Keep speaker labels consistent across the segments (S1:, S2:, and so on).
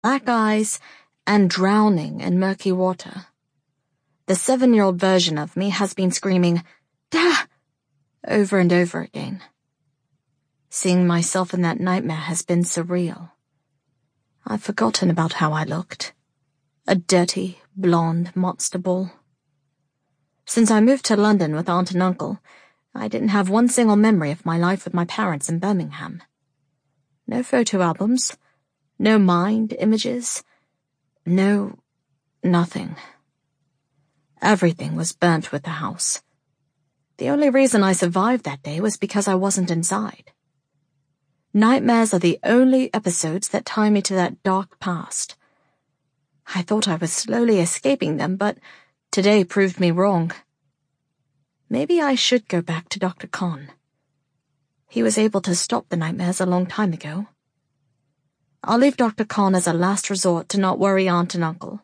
S1: black eyes, and drowning in murky water. The 7-year-old version of me has been screaming, "Dah!" over and over again. Seeing myself in that nightmare has been surreal. I've forgotten about how I looked. A dirty, blonde monster ball. Since I moved to London with Aunt and Uncle, I didn't have one single memory of my life with my parents in Birmingham. No photo albums, no mind images, nothing. Everything was burnt with the house. The only reason I survived that day was because I wasn't inside. Nightmares are the only episodes that tie me to that dark past. I thought I was slowly escaping them, but today proved me wrong. Maybe I should go back to Dr. Khan. He was able to stop the nightmares a long time ago. I'll leave Dr. Khan as a last resort to not worry Aunt and Uncle.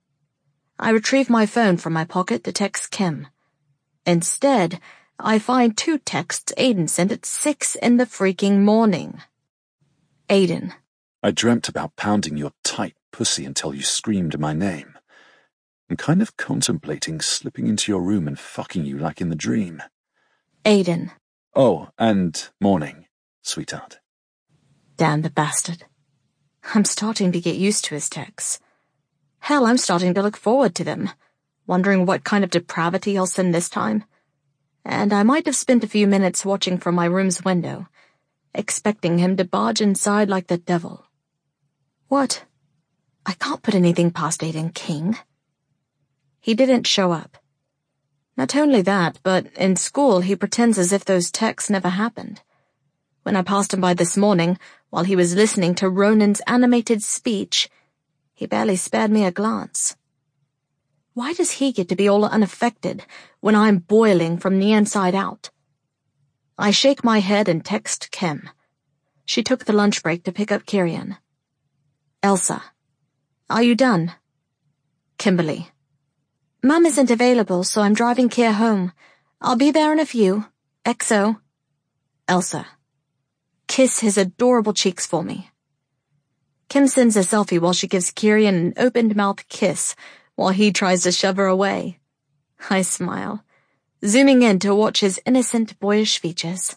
S1: I retrieve my phone from my pocket to text Kim. Instead, I find 2 texts Aiden sent at 6 in the freaking morning. Aiden.
S2: I dreamt about pounding your tight pussy until you screamed my name. I'm kind of contemplating slipping into your room and fucking you like in the dream.
S1: Aiden.
S2: Oh, and morning, sweetheart.
S1: Damn the bastard. I'm starting to get used to his texts. Hell, I'm starting to look forward to them, wondering what kind of depravity he'll send this time. And I might have spent a few minutes watching from my room's window, expecting him to barge inside like the devil. What? I can't put anything past Aiden King. He didn't show up. Not only that, but in school he pretends as if those texts never happened. When I passed him by this morning, while he was listening to Ronan's animated speech, he barely spared me a glance. Why does he get to be all unaffected when I'm boiling from the inside out? I shake my head and text Kim. She took the lunch break to pick up Kirian. Elsa. Are you done? Kimberly. Mum isn't available, so I'm driving Kier home. I'll be there in a few. XO. Elsa. Kiss his adorable cheeks for me. Kim sends a selfie while she gives Kirian an opened-mouth kiss while he tries to shove her away. I smile, zooming in to watch his innocent, boyish features.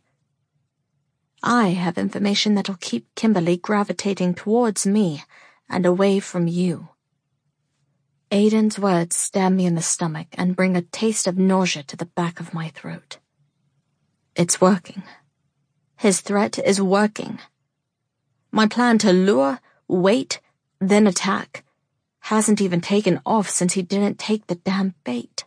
S1: I have information that'll keep Kimberly gravitating towards me and away from you. Aiden's words stab me in the stomach and bring a taste of nausea to the back of my throat. It's working. His threat is working. My plan to lure, wait, then attack hasn't even taken off since he didn't take the damn bait.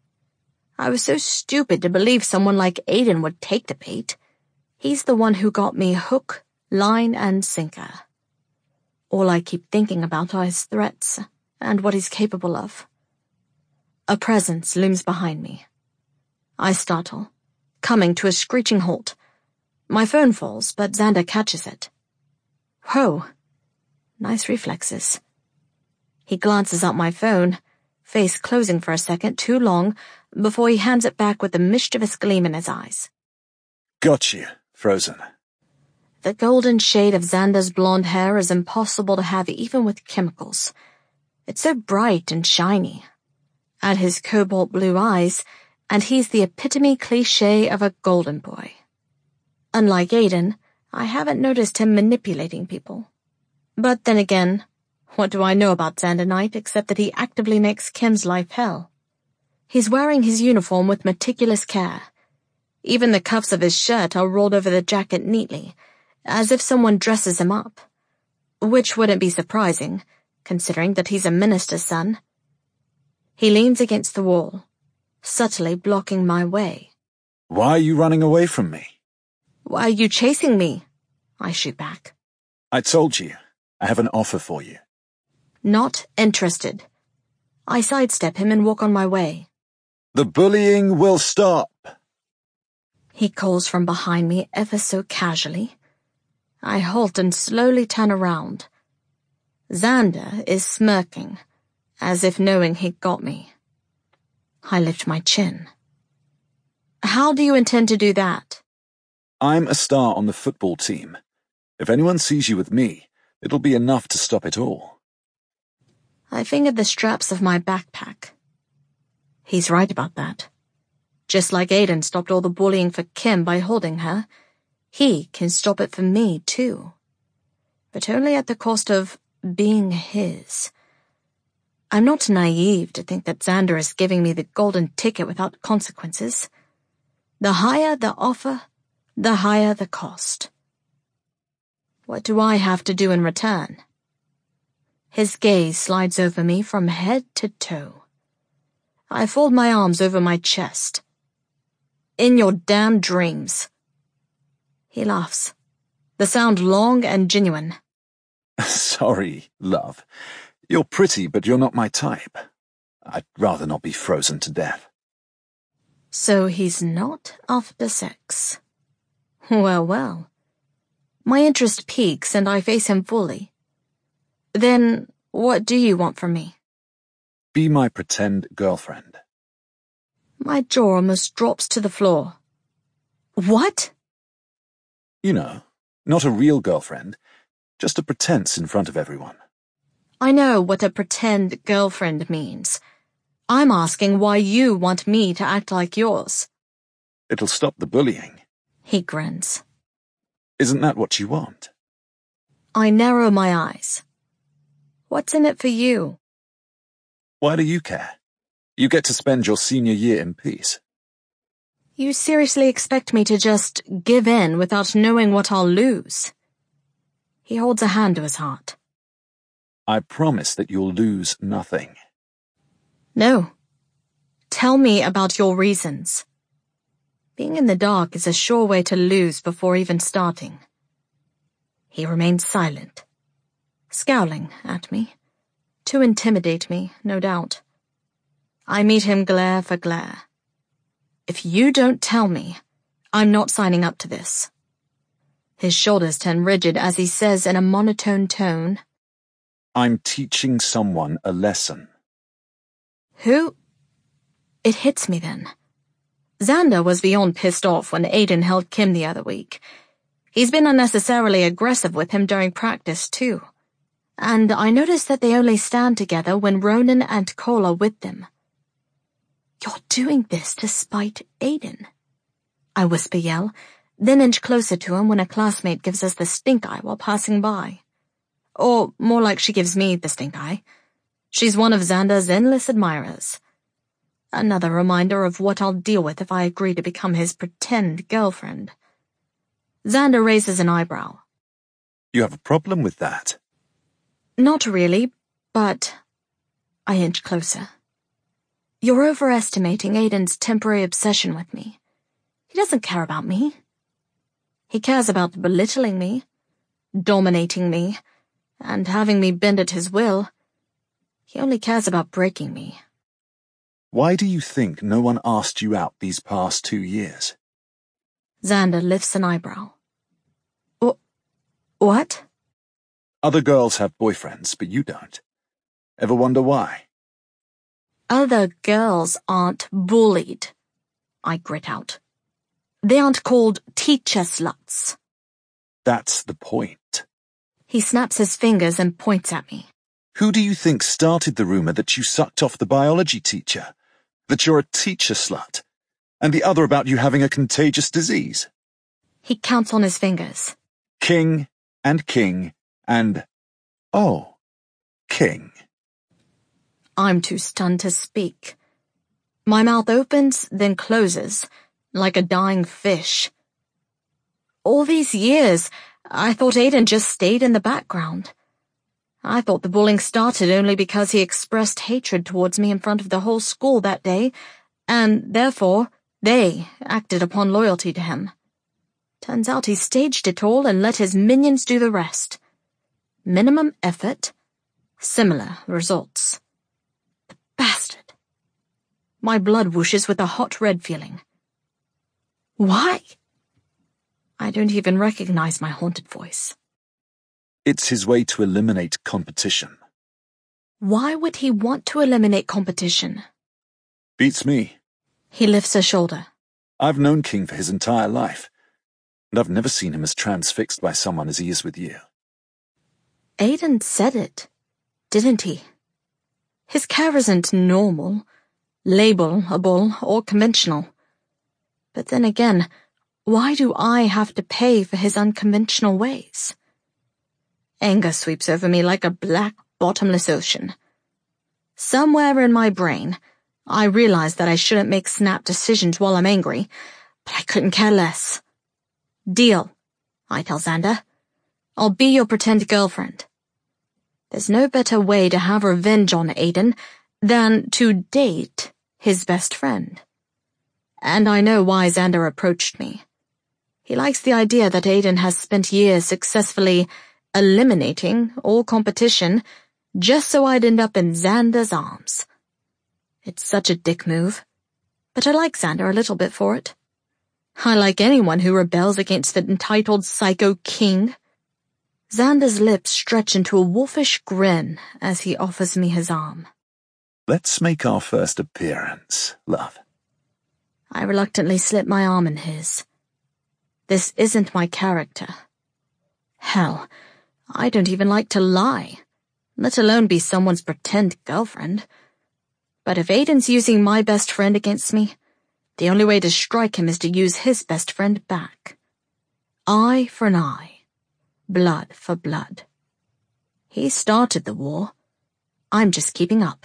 S1: I was so stupid to believe someone like Aiden would take the bait. He's the one who got me hook, line, and sinker. All I keep thinking about are his threats and what he's capable of. A presence looms behind me. I startle, coming to a screeching halt. My phone falls, but Xander catches it. Whoa. Nice reflexes. He glances at my phone, face closing for a second too long, before he hands it back with a mischievous gleam in his eyes.
S2: Got you, Frozen.
S1: The golden shade of Xander's blonde hair is impossible to have even with chemicals. It's so bright and shiny. Add his cobalt blue eyes, and he's the epitome cliché of a golden boy. Unlike Aiden, I haven't noticed him manipulating people. But then again, what do I know about Xander Knight except that he actively makes Kim's life hell? He's wearing his uniform with meticulous care. Even the cuffs of his shirt are rolled over the jacket neatly, as if someone dresses him up. Which wouldn't be surprising, considering that he's a minister's son. He leans against the wall, subtly blocking my way.
S2: Why are you running away from me?
S1: Why are you chasing me? I shoot back.
S2: I told you, I have an offer for you.
S1: Not interested. I sidestep him and walk on my way.
S2: The bullying will stop.
S1: He calls from behind me ever so casually. I halt and slowly turn around. Xander is smirking, as if knowing he'd got me. I lift my chin. How do you intend to do that?
S2: I'm a star on the football team. If anyone sees you with me, It'll be enough to stop it all.
S1: I fingered the straps of my backpack. He's right about that. Just like Aiden stopped all the bullying for Kim by holding her, he can stop it for me, too. But only at the cost of being his. I'm not naive to think that Xander is giving me the golden ticket without consequences. The higher the offer, the higher the cost. What do I have to do in return? His gaze slides over me from head to toe. I fold my arms over my chest. In your damn dreams. He laughs, the sound long and genuine.
S2: Sorry, love. You're pretty, but you're not my type. I'd rather not be frozen to death.
S1: So he's not after sex. Well, well. My interest peaks and I face him fully. Then, what do you want from me?
S2: Be my pretend girlfriend.
S1: My jaw almost drops to the floor. What?
S2: You know, not a real girlfriend, just a pretense in front of everyone.
S1: I know what a pretend girlfriend means. I'm asking why you want me to act like yours.
S2: It'll stop the bullying.
S1: He grins.
S2: Isn't that what you want?
S1: I narrow my eyes. What's in it for you?
S2: Why do you care? You get to spend your senior year in peace.
S1: You seriously expect me to just give in without knowing what I'll lose? He holds a hand to his heart.
S2: I promise that you'll lose nothing.
S1: No. Tell me about your reasons. Being in the dark is a sure way to lose before even starting. He remains silent, scowling at me, to intimidate me, no doubt. I meet him glare for glare. If you don't tell me, I'm not signing up to this. His shoulders turn rigid as he says in a monotone tone,
S2: I'm teaching someone a lesson.
S1: Who? It hits me then. Xander was beyond pissed off when Aiden held Kim the other week. He's been unnecessarily aggressive with him during practice, too. And I notice that they only stand together when Ronan and Cole are with them. You're doing this to spite Aiden. I whisper yell, then inch closer to him when a classmate gives us the stink eye while passing by. Or more like she gives me the stink eye. She's one of Xander's endless admirers. Another reminder of what I'll deal with if I agree to become his pretend girlfriend. Xander raises an eyebrow.
S2: You have a problem with that?
S1: Not really, but I inch closer. You're overestimating Aiden's temporary obsession with me. He doesn't care about me. He cares about belittling me, dominating me, and having me bend at his will. He only cares about breaking me.
S2: Why do you think no one asked you out these past 2 years?
S1: Xander lifts an eyebrow. What?
S2: Other girls have boyfriends, but you don't. Ever wonder why?
S1: Other girls aren't bullied, I grit out. They aren't called teacher sluts.
S2: That's the point.
S1: He snaps his fingers and points at me.
S2: Who do you think started the rumor that you sucked off the biology teacher? That you're a teacher slut? And the other about you having a contagious disease?
S1: He counts on his fingers.
S2: King and King and... oh, King.
S1: I'm too stunned to speak. My mouth opens, then closes, like a dying fish. All these years, I thought Aiden just stayed in the background. I thought the bullying started only because he expressed hatred towards me in front of the whole school that day, and therefore they acted upon loyalty to him. Turns out he staged it all and let his minions do the rest. Minimum effort, similar results. The bastard. My blood whooshes with a hot red feeling. Why? I don't even recognize my haunted voice.
S2: It's his way to eliminate competition.
S1: Why would he want to eliminate competition?
S2: Beats me.
S1: He lifts a shoulder.
S2: I've known King for his entire life, and I've never seen him as transfixed by someone as he is with you.
S1: Aiden said it, didn't he? His care isn't normal, labelable, or conventional. But then again, why do I have to pay for his unconventional ways? Anger sweeps over me like a black, bottomless ocean. Somewhere in my brain, I realize that I shouldn't make snap decisions while I'm angry, but I couldn't care less. Deal, I tell Xander. I'll be your pretend girlfriend. There's no better way to have revenge on Aiden than to date his best friend. And I know why Xander approached me. He likes the idea that Aiden has spent years successfully eliminating all competition just so I'd end up in Xander's arms. It's such a dick move, but I like Xander a little bit for it. I like anyone who rebels against the entitled psycho king. Xander's lips stretch into a wolfish grin as he offers me his arm.
S2: Let's make our first appearance, love.
S1: I reluctantly slip my arm in his. This isn't my character. Hell, I don't even like to lie, let alone be someone's pretend girlfriend. But if Aiden's using my best friend against me, the only way to strike him is to use his best friend back. Eye for an eye, blood for blood. He started the war. I'm just keeping up.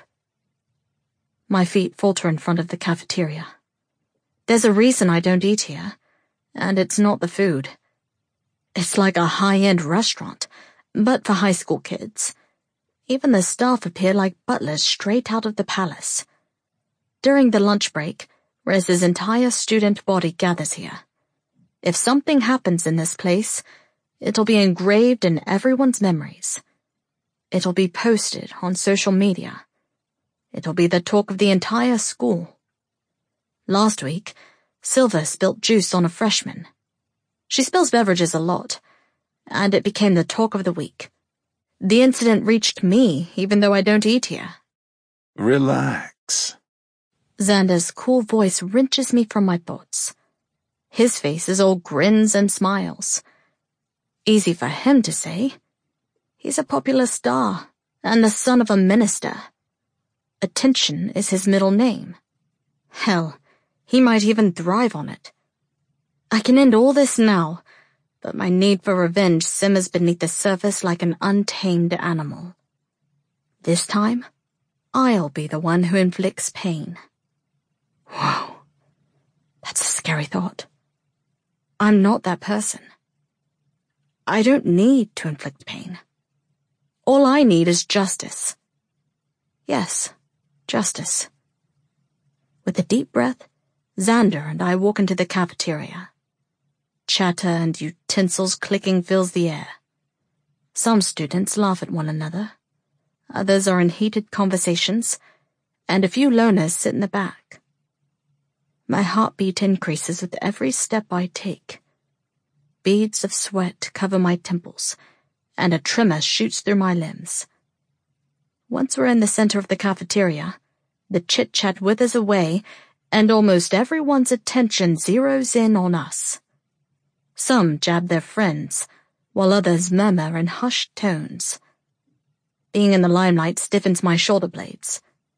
S1: My feet falter in front of the cafeteria. There's a reason I don't eat here, and it's not the food. It's like a high-end restaurant, but for high school kids. Even the staff appear like butlers straight out of the palace. During the lunch break, Rez's entire student body gathers here. If something happens in this place, it'll be engraved in everyone's memories. It'll be posted on social media. It'll be the talk of the entire school. Last week, Silver spilt juice on a freshman. She spills beverages a lot, and it became the talk of the week. The incident reached me, even though I don't eat here.
S2: Relax.
S1: Xander's cool voice wrenches me from my thoughts. His face is all grins and smiles. Easy for him to say. He's a popular star, and the son of a minister. Attention is his middle name. Hell, he might even thrive on it. I can end all this now, but my need for revenge simmers beneath the surface like an untamed animal. This time, I'll be the one who inflicts pain. Whoa, that's a scary thought. I'm not that person. I don't need to inflict pain. All I need is justice. Yes, justice. With a deep breath, Xander and I walk into the cafeteria. Chatter and utensils clicking fills the air. Some students laugh at one another. Others are in heated conversations, and a few loners sit in the back. My heartbeat increases with every step I take. Beads of sweat cover my temples, and a tremor shoots through my limbs. Once we're in the center of the cafeteria, the chit-chat withers away, and almost everyone's attention zeroes in on us. Some jab their friends, while others murmur in hushed tones. Being in the limelight stiffens my shoulder blades.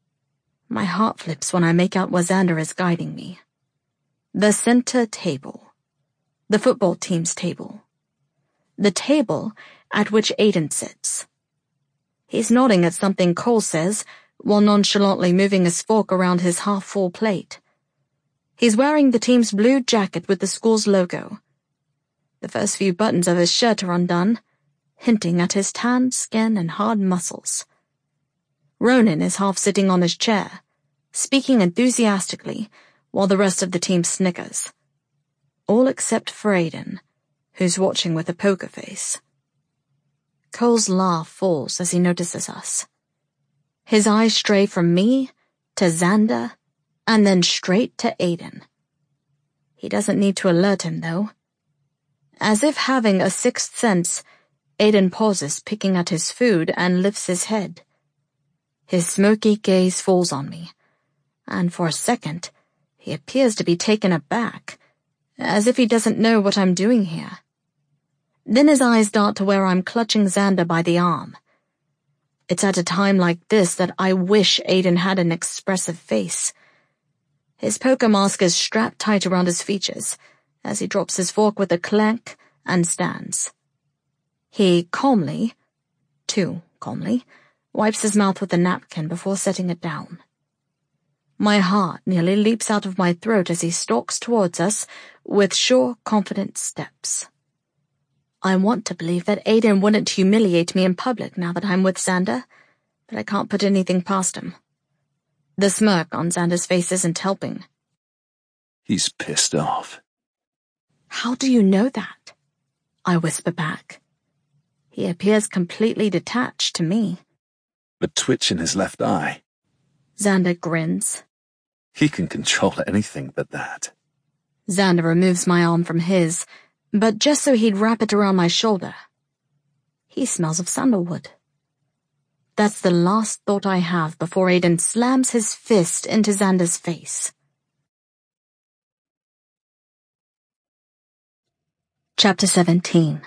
S1: My heart flips when I make out where Xander is guiding me. The center table. The football team's table. The table at which Aiden sits. He's nodding at something Cole says, while nonchalantly moving his fork around his half-full plate. He's wearing the team's blue jacket with the school's logo. The first few buttons of his shirt are undone, hinting at his tanned skin and hard muscles. Ronan is half sitting on his chair, speaking enthusiastically, while the rest of the team snickers. All except for Aiden, who's watching with a poker face. Cole's laugh falls as he notices us. His eyes stray from me to Xander, and then straight to Aiden. He doesn't need to alert him, though. As if having a sixth sense, Aiden pauses picking at his food and lifts his head. His smoky gaze falls on me, and for a second, he appears to be taken aback, as if he doesn't know what I'm doing here. Then his eyes dart to where I'm clutching Xander by the arm. It's at a time like this that I wish Aiden had an expressive face. His poker mask is strapped tight around his features as he drops his fork with a clank and stands. He calmly, too calmly, wipes his mouth with a napkin before setting it down. My heart nearly leaps out of my throat as he stalks towards us with sure, confident steps. I want to believe that Aiden wouldn't humiliate me in public now that I'm with Xander, but I can't put anything past him. The smirk on Xander's face isn't helping.
S2: He's pissed off.
S1: How do you know that? I whisper back. He appears completely detached to me.
S2: The twitch in his left eye.
S1: Xander grins.
S2: He can control anything but that.
S1: Xander removes my arm from his, but just so he'd wrap it around my shoulder. He smells of sandalwood. That's the last thought I have before Aiden slams his fist into Xander's face. Chapter 17.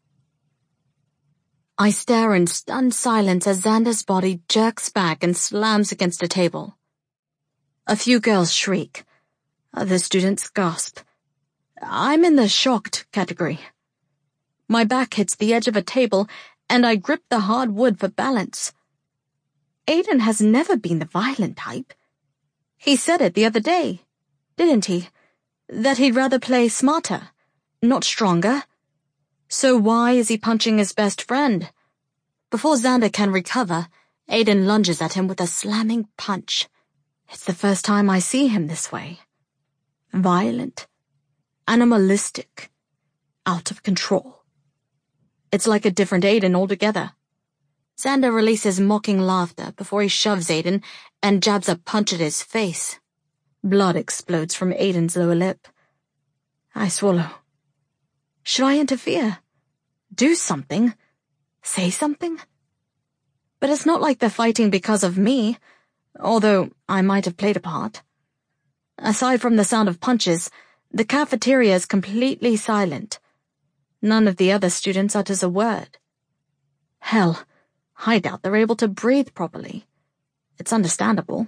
S1: I stare in stunned silence as Xander's body jerks back and slams against a table. A few girls shriek. Other students gasp. I'm in the shocked category. My back hits the edge of a table, and I grip the hard wood for balance. Aiden has never been the violent type. He said it the other day, didn't he? That he'd rather play smarter, not stronger. So why is he punching his best friend? Before Xander can recover, Aiden lunges at him with a slamming punch. It's the first time I see him this way. Violent, animalistic, out of control. It's like a different Aiden altogether. Xander releases mocking laughter before he shoves Aiden and jabs a punch at his face. Blood explodes from Aiden's lower lip. I swallow. Should I interfere? Do something? Say something? But it's not like they're fighting because of me, although I might have played a part. Aside from the sound of punches, the cafeteria is completely silent. None of the other students utters a word. Hell, I doubt they're able to breathe properly. It's understandable.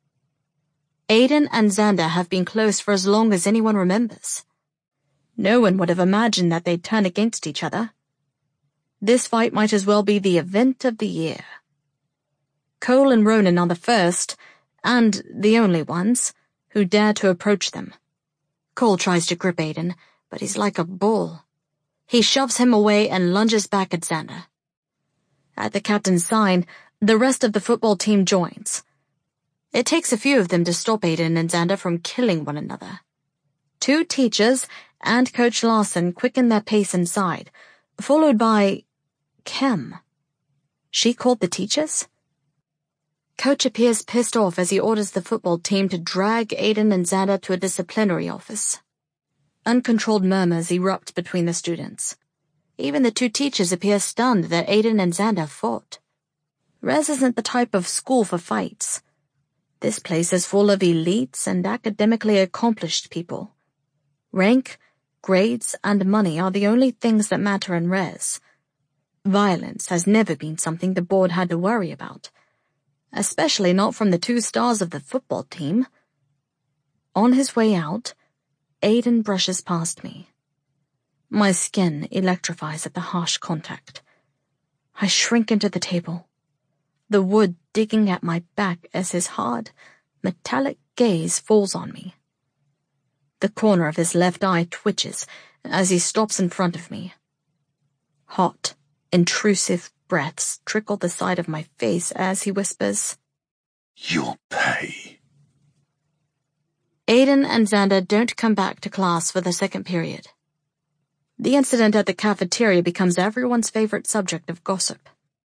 S1: Aiden and Xander have been close for as long as anyone remembers. No one would have imagined that they'd turn against each other. This fight might as well be the event of the year. Cole and Ronan are the first, and the only ones, who dare to approach them. Cole tries to grip Aiden, but he's like a bull. He shoves him away and lunges back at Xander. At the captain's sign, the rest of the football team joins. It takes a few of them to stop Aiden and Xander from killing one another. 2 teachers and Coach Larson quicken their pace inside, followed by Kim. She called the teachers? Coach appears pissed off as he orders the football team to drag Aiden and Xander to a disciplinary office. Uncontrolled murmurs erupt between the students. Even the 2 teachers appear stunned that Aiden and Xander fought. Res isn't the type of school for fights. This place is full of elites and academically accomplished people. Rank, grades, and money are the only things that matter in Res. Violence has never been something the board had to worry about, especially not from the 2 stars of the football team. On his way out, Aiden brushes past me. My skin electrifies at the harsh contact. I shrink into the table, the wood digging at my back as his hard, metallic gaze falls on me. The corner of his left eye twitches as he stops in front of me. Hot, intrusive breaths trickle the side of my face as he whispers,
S2: "You'll pay."
S1: Aiden and Xander don't come back to class for the second period. The incident at the cafeteria becomes everyone's favorite subject of gossip.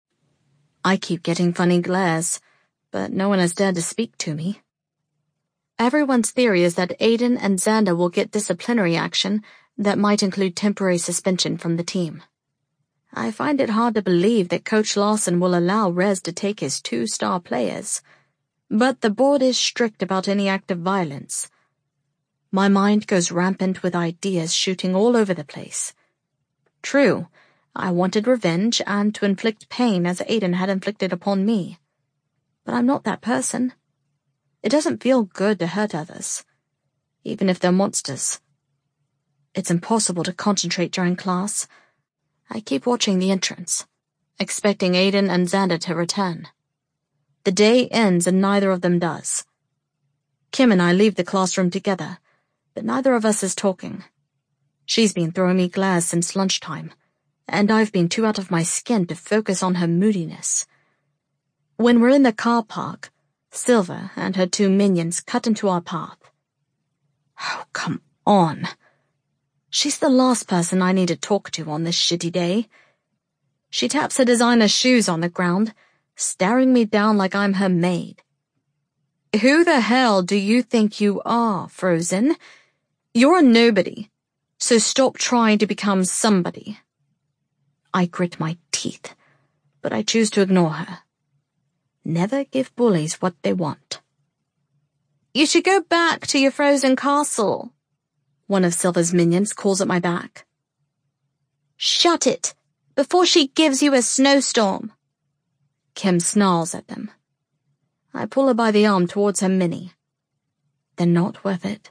S1: I keep getting funny glares, but no one has dared to speak to me. Everyone's theory is that Aiden and Xander will get disciplinary action that might include temporary suspension from the team. I find it hard to believe that Coach Larson will allow Res to take his 2-star players, but the board is strict about any act of violence. My mind goes rampant with ideas shooting all over the place. True, I wanted revenge and to inflict pain as Aiden had inflicted upon me. But I'm not that person. It doesn't feel good to hurt others, even if they're monsters. It's impossible to concentrate during class. I keep watching the entrance, expecting Aiden and Xander to return. The day ends and neither of them does. Kim and I leave the classroom together, but neither of us is talking. She's been throwing me glares since lunchtime, and I've been too out of my skin to focus on her moodiness. When we're in the car park, Silver and her 2 minions cut into our path. Oh, come on. She's the last person I need to talk to on this shitty day. She taps her designer shoes on the ground, staring me down like I'm her maid. Who the hell do you think you are, Frozen? You're a nobody, so stop trying to become somebody. I grit my teeth, but I choose to ignore her. Never give bullies what they want. You should go back to your frozen castle, one of Silver's minions calls at my back. Shut it, before she gives you a snowstorm. Kim snarls at them. I pull her by the arm towards her mini. They're not worth it.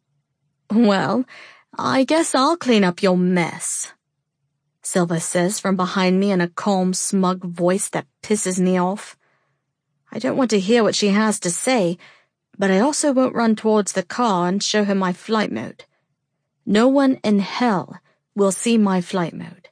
S1: Well, I guess I'll clean up your mess, Silver says from behind me in a calm, smug voice that pisses me off. I don't want to hear what she has to say, but I also won't run towards the car and show her my flight mode. No one in hell will see my flight mode.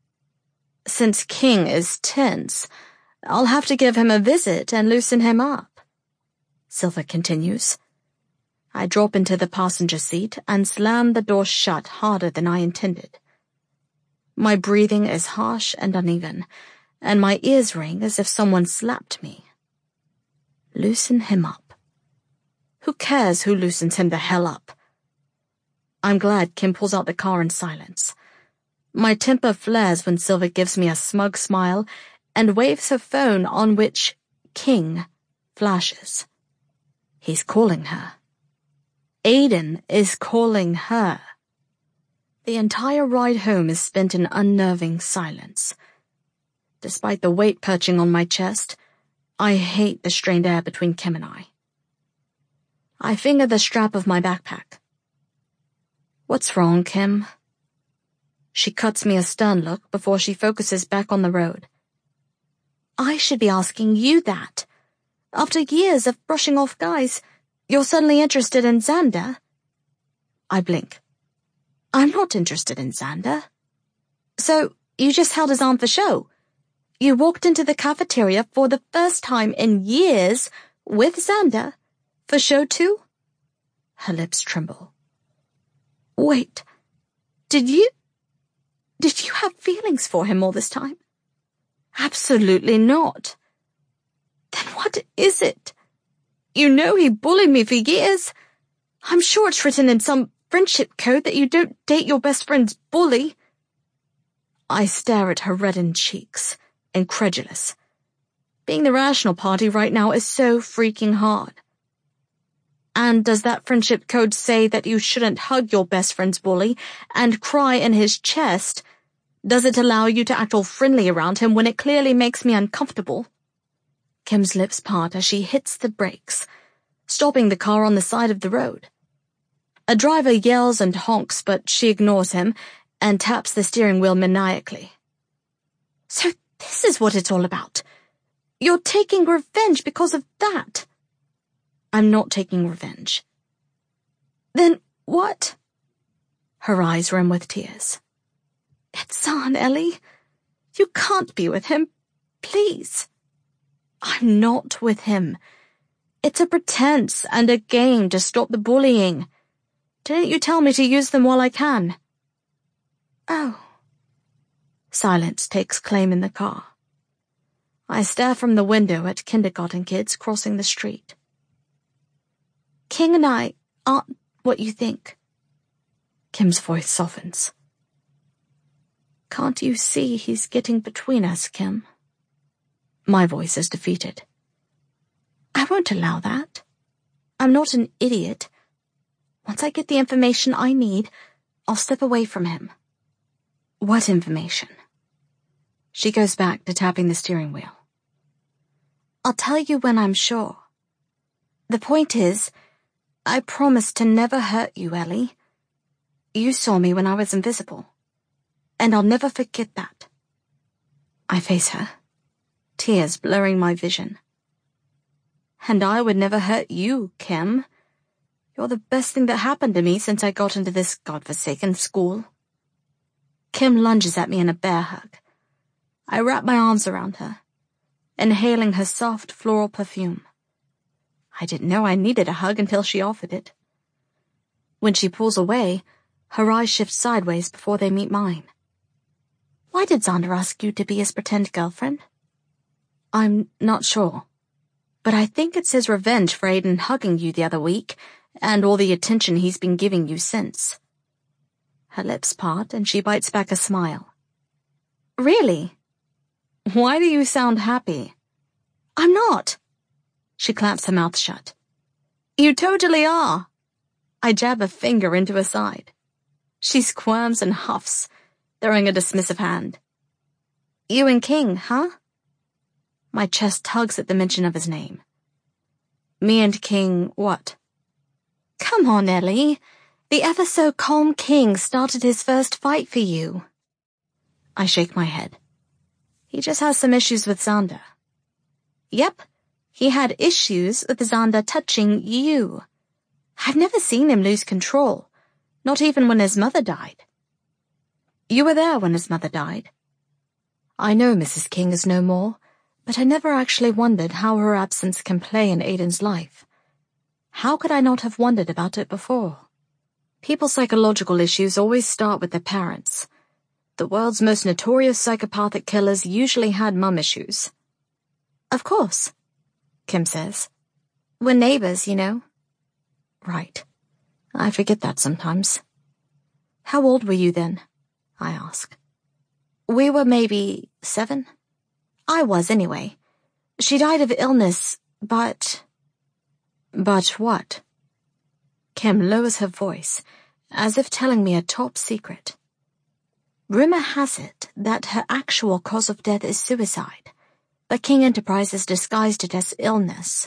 S1: Since King is tense, I'll have to give him a visit and loosen him up, Silver continues. I drop into the passenger seat and slam the door shut harder than I intended. My breathing is harsh and uneven, and my ears ring as if someone slapped me. Loosen him up. Who cares who loosens him the hell up? I'm glad Kim pulls out the car in silence. My temper flares when Silver gives me a smug smile and waves her phone on which King flashes. He's calling her. Aiden is calling her. The entire ride home is spent in unnerving silence. Despite the weight perching on my chest, I hate the strained air between Kim and I. I finger the strap of my backpack. What's wrong, Kim? She cuts me a stern look before she focuses back on the road. I should be asking you that. After years of brushing off guys, you're suddenly interested in Xander? I blink. I'm not interested in Xander. So, you just held his arm for show? You walked into the cafeteria for the first time in years with Xander? For show too? Her lips tremble. Wait, did you have feelings for him all this time? Absolutely not. Then what is it? You know he bullied me for years. I'm sure it's written in some friendship code that you don't date your best friend's bully. I stare at her reddened cheeks, incredulous. Being the rational party right now is so freaking hard. And does that friendship code say that you shouldn't hug your best friend's bully and cry in his chest? Does it allow you to act all friendly around him when it clearly makes me uncomfortable? Kim's lips part as she hits the brakes, stopping the car on the side of the road. A driver yells and honks, but she ignores him and taps the steering wheel maniacally. So this is what it's all about. You're taking revenge because of that. I'm not taking revenge. Then what? Her eyes rim with tears. It's on, Ellie. You can't be with him. Please. I'm not with him. It's a pretense and a game to stop the bullying. Didn't you tell me to use them while I can? Oh. Silence takes claim in the car. I stare from the window at kindergarten kids crossing the street. King and I aren't what you think. Kim's voice softens. Can't you see he's getting between us, Kim? My voice is defeated. I won't allow that. I'm not an idiot. Once I get the information I need, I'll step away from him. What information? She goes back to tapping the steering wheel. I'll tell you when I'm sure. The point is, I promised to never hurt you, Ellie. You saw me when I was invisible, and I'll never forget that. I face her, tears blurring my vision. And I would never hurt you, Kim. You're the best thing that happened to me since I got into this godforsaken school. Kim lunges at me in a bear hug. I wrap my arms around her, inhaling her soft floral perfume. I didn't know I needed a hug until she offered it. When she pulls away, her eyes shift sideways before they meet mine. Why did Xander ask you to be his pretend girlfriend? I'm not sure, but I think it's his revenge for Aiden hugging you the other week and all the attention he's been giving you since. Her lips part and she bites back a smile. Really? Why do you sound happy? I'm not. She claps her mouth shut. You totally are. I jab a finger into her side. She squirms and huffs, throwing a dismissive hand. You and King, huh? My chest tugs at the mention of his name. Me and King what? Come on, Ellie. The ever-so-calm King started his first fight for you. I shake my head. He just has some issues with Xander. Yep, he had issues with Xander touching you. I've never seen him lose control, not even when his mother died. You were there when his mother died. I know Mrs. King is no more, but I never actually wondered how her absence can play in Aiden's life. How could I not have wondered about it before? People's psychological issues always start with their parents. The world's most notorious psychopathic killers usually had mum issues. Of course, Kim says. We're neighbors, you know. Right. I forget that sometimes. How old were you then? I ask. We were maybe 7. I was, anyway. She died of illness, but... But what? Kim lowers her voice, as if telling me a top secret. Rumor has it that her actual cause of death is suicide, but King Enterprises disguised it as illness.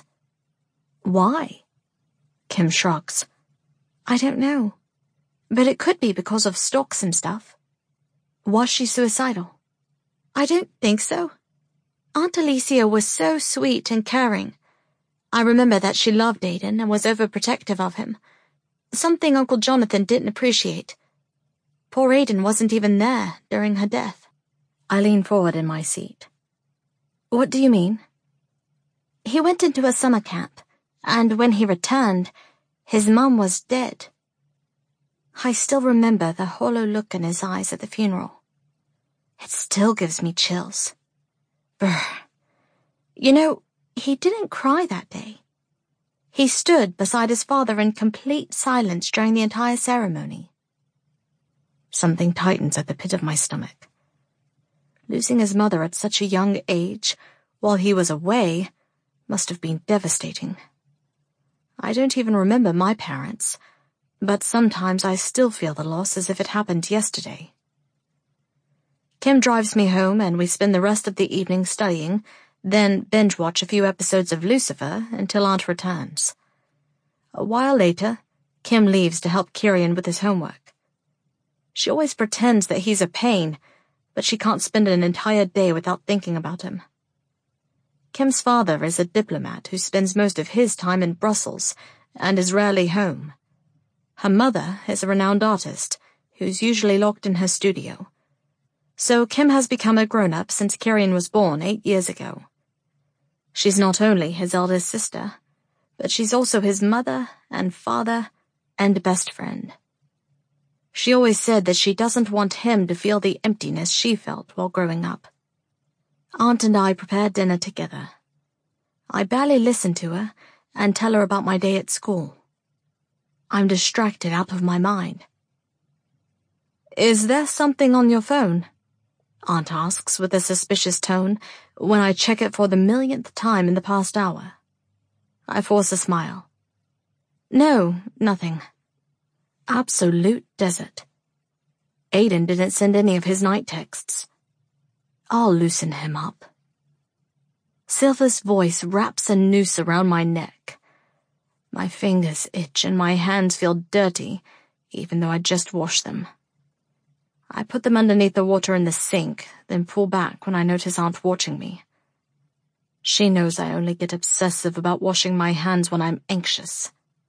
S1: Why? Kim shrugs. I don't know, but it could be because of stocks and stuff. Was she suicidal? I don't think so. Aunt Alicia was so sweet and caring. I remember that she loved Aiden and was overprotective of him, something Uncle Jonathan didn't appreciate. Poor Aiden wasn't even there during her death. I lean forward in my seat. What do you mean? He went into a summer camp, and when he returned, his mum was dead. I still remember the hollow look in his eyes at the funeral. It still gives me chills. Brr. You know, he didn't cry that day. He stood beside his father in complete silence during the entire ceremony. Something tightens at the pit of my stomach. Losing his mother at such a young age, while he was away, must have been devastating. I don't even remember my parents, but sometimes I still feel the loss as if it happened yesterday. Kim drives me home and we spend the rest of the evening studying, then binge-watch a few episodes of Lucifer until Aunt returns. A while later, Kim leaves to help Kieran with his homework. She always pretends that he's a pain, but she can't spend an entire day without thinking about him. Kim's father is a diplomat who spends most of his time in Brussels and is rarely home. Her mother is a renowned artist who's usually locked in her studio. So Kim has become a grown-up since Kieran was born 8 years ago. She's not only his eldest sister, but she's also his mother and father and best friend. She always said that she doesn't want him to feel the emptiness she felt while growing up. Aunt and I prepare dinner together. I barely listen to her and tell her about my day at school. I'm distracted out of my mind. Is there something on your phone? Aunt asks with a suspicious tone when I check it for the millionth time in the past hour. I force a smile. No, nothing. Absolute desert. Aiden didn't send any of his night texts. I'll loosen him up. Silver's voice wraps a noose around my neck. My fingers itch and my hands feel dirty, even though I just washed them. I put them underneath the water in the sink, then pull back when I notice Aunt watching me. She knows I only get obsessive about washing my hands when I'm anxious.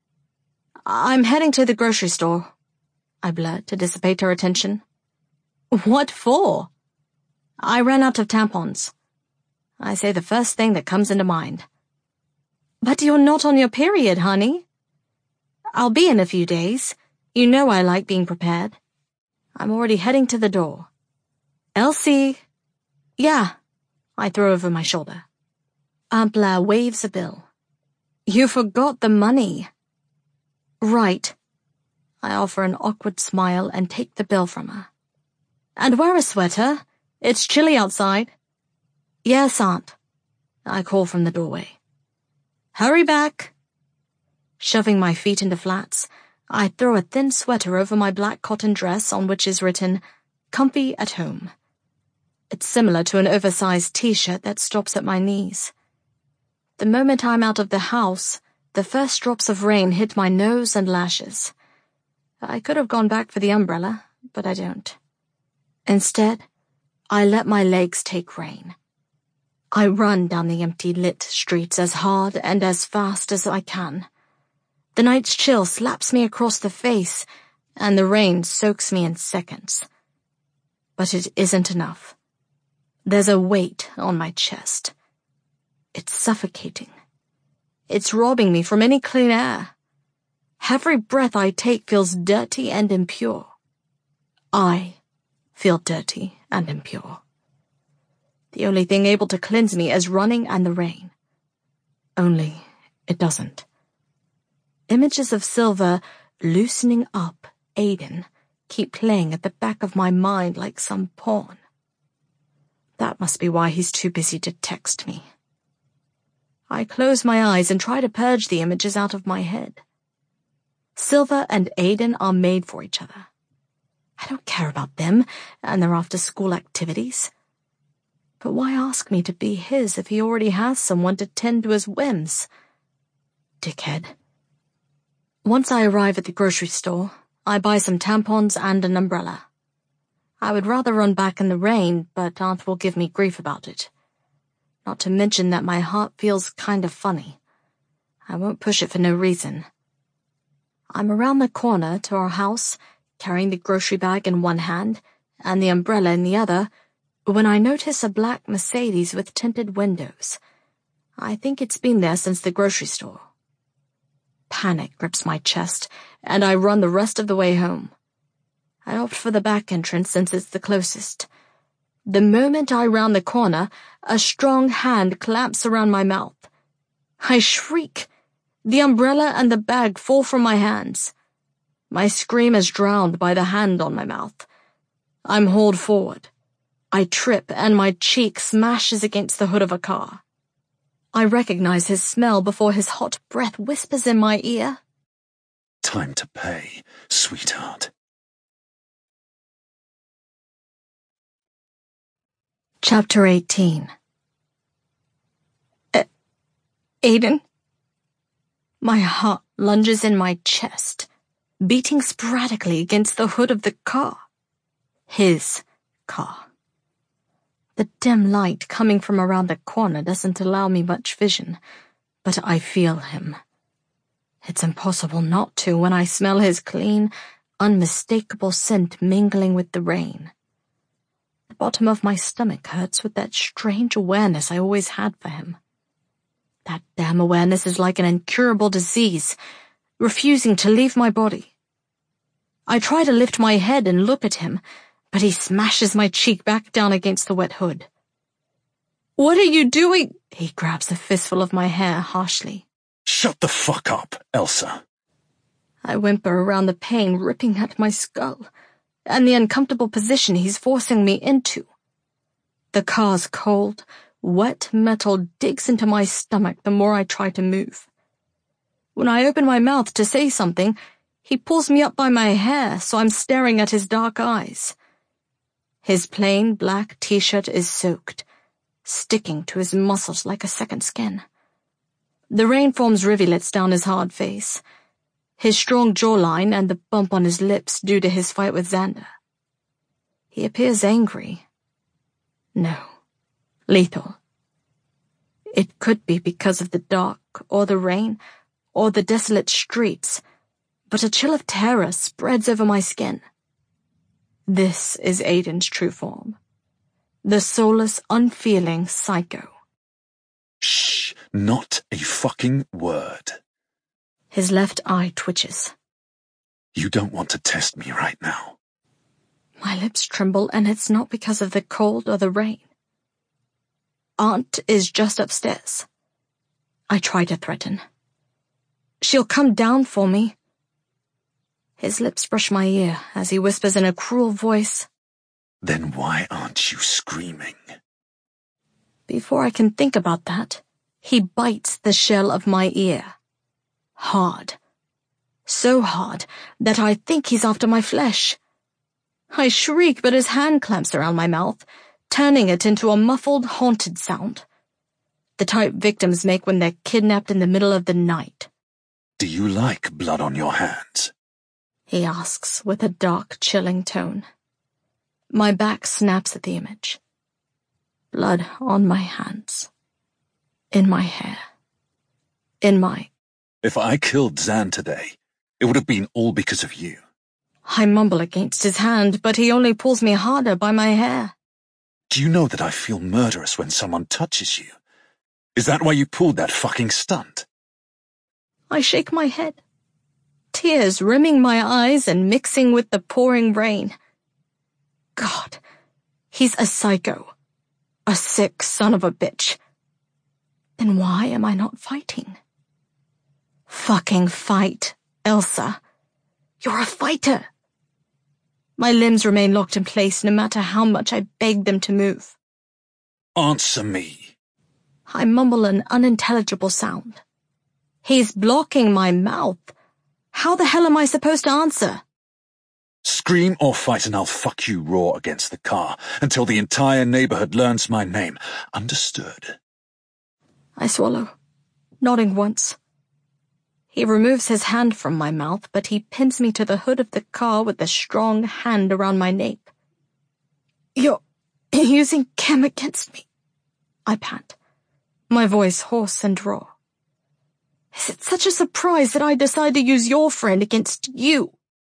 S1: I'm heading to the grocery store, I blurt to dissipate her attention. What for? I ran out of tampons. I say the first thing that comes into mind. But you're not on your period, honey. I'll be in a few days. You know I like being prepared. I'm already heading to the door. Elsie. Yeah, I throw over my shoulder. Aunt Blair waves a bill. You forgot the money. Right. I offer an awkward smile and take the bill from her. And wear a sweater. It's chilly outside. Yes, Aunt. I call from the doorway. Hurry back. Shoving my feet into flats, I throw a thin sweater over my black cotton dress on which is written, Comfy at Home. It's similar to an oversized t-shirt that stops at my knees. The moment I'm out of the house, the first drops of rain hit my nose and lashes. I could have gone back for the umbrella, but I don't. Instead, I let my legs take rein. I run down the empty lit streets as hard and as fast as I can. The night's chill slaps me across the face, and the rain soaks me in seconds. But it isn't enough. There's a weight on my chest. It's suffocating. It's robbing me from any clean air. Every breath I take feels dirty and impure. I feel dirty and impure. The only thing able to cleanse me is running and the rain. Only it doesn't. Images of Silver loosening up Aiden keep playing at the back of my mind like some porn. That must be why he's too busy to text me. I close my eyes and try to purge the images out of my head. Silver and Aiden are made for each other. I don't care about them and their after-school activities. But why ask me to be his if he already has someone to tend to his whims? Dickhead. Once I arrive at the grocery store, I buy some tampons and an umbrella. I would rather run back in the rain, but Aunt will give me grief about it. Not to mention that my heart feels kind of funny. I won't push it for no reason. I'm around the corner to our house, carrying the grocery bag in one hand and the umbrella in the other, when I notice a black Mercedes with tinted windows. I think it's been there since the grocery store. Panic grips my chest, and I run the rest of the way home. I opt for the back entrance since it's the closest. The moment I round the corner, a strong hand clamps around my mouth. I shriek. The umbrella and the bag fall from my hands. My scream is drowned by the hand on my mouth. I'm hauled forward. I trip and my cheek smashes against the hood of a car. I recognize his smell before his hot breath whispers in my ear.
S2: Time to pay, sweetheart.
S1: Chapter 18. Aiden? My heart lunges in my chest, beating sporadically against the hood of the car. His car. The dim light coming from around the corner doesn't allow me much vision, but I feel him. It's impossible not to when I smell his clean, unmistakable scent mingling with the rain. The bottom of my stomach hurts with that strange awareness I always had for him. That damn awareness is like an incurable disease, refusing to leave my body. I try to lift my head and look at him, but he smashes my cheek back down against the wet hood. What are you doing? He grabs a fistful of my hair harshly.
S2: Shut the fuck up, Elsa.
S1: I whimper around the pain ripping at my skull, and the uncomfortable position he's forcing me into. The car's cold, wet metal digs into my stomach the more I try to move. When I open my mouth to say something, He pulls me up by my hair, so I'm staring at his dark eyes. His plain black t-shirt is soaked, sticking to his muscles like a second skin. The rain forms rivulets down his hard face, his strong jawline and the bump on his lips due to his fight with Xander. He appears angry. No, lethal. It could be because of the dark, or the rain, or the desolate streets, but a chill of terror spreads over my skin. This is Aiden's true form. The soulless, unfeeling psycho.
S2: Shh, not a fucking word.
S1: His left eye twitches.
S2: You don't want to test me right now.
S1: My lips tremble, and it's not because of the cold or the rain. Aunt is just upstairs. I try to threaten. She'll come down for me. His lips brush my ear as he whispers in a cruel voice.
S2: Then why aren't you screaming?
S1: Before I can think about that, he bites the shell of my ear. Hard. So hard that I think he's after my flesh. I shriek, but his hand clamps around my mouth, turning it into a muffled, haunted sound. The type victims make when they're kidnapped in the middle of the night.
S2: Do you like blood on your hands?
S1: He asks with a dark, chilling tone. My back snaps at the image. Blood on my hands. In my hair. In my...
S2: If I killed Zan today, it would have been all because of you.
S1: I mumble against his hand, but he only pulls me harder by my hair.
S2: Do you know that I feel murderous when someone touches you? Is that why you pulled that fucking stunt?
S1: I shake my head. Tears rimming my eyes and mixing with the pouring rain. God, he's a psycho. A sick son of a bitch. Then why am I not fighting? Fucking fight, Elsa. You're a fighter. My limbs remain locked in place no matter how much I beg them to move.
S2: Answer me.
S1: I mumble an unintelligible sound. He's blocking my mouth. How the hell am I supposed to answer?
S2: Scream or fight and I'll fuck you raw against the car until the entire neighborhood learns my name. Understood?
S1: I swallow, nodding once. He removes his hand from my mouth, but he pins me to the hood of the car with a strong hand around my nape. You're using Kim against me, I pant, my voice hoarse and raw. Is it such a surprise that I decide to use your friend against you?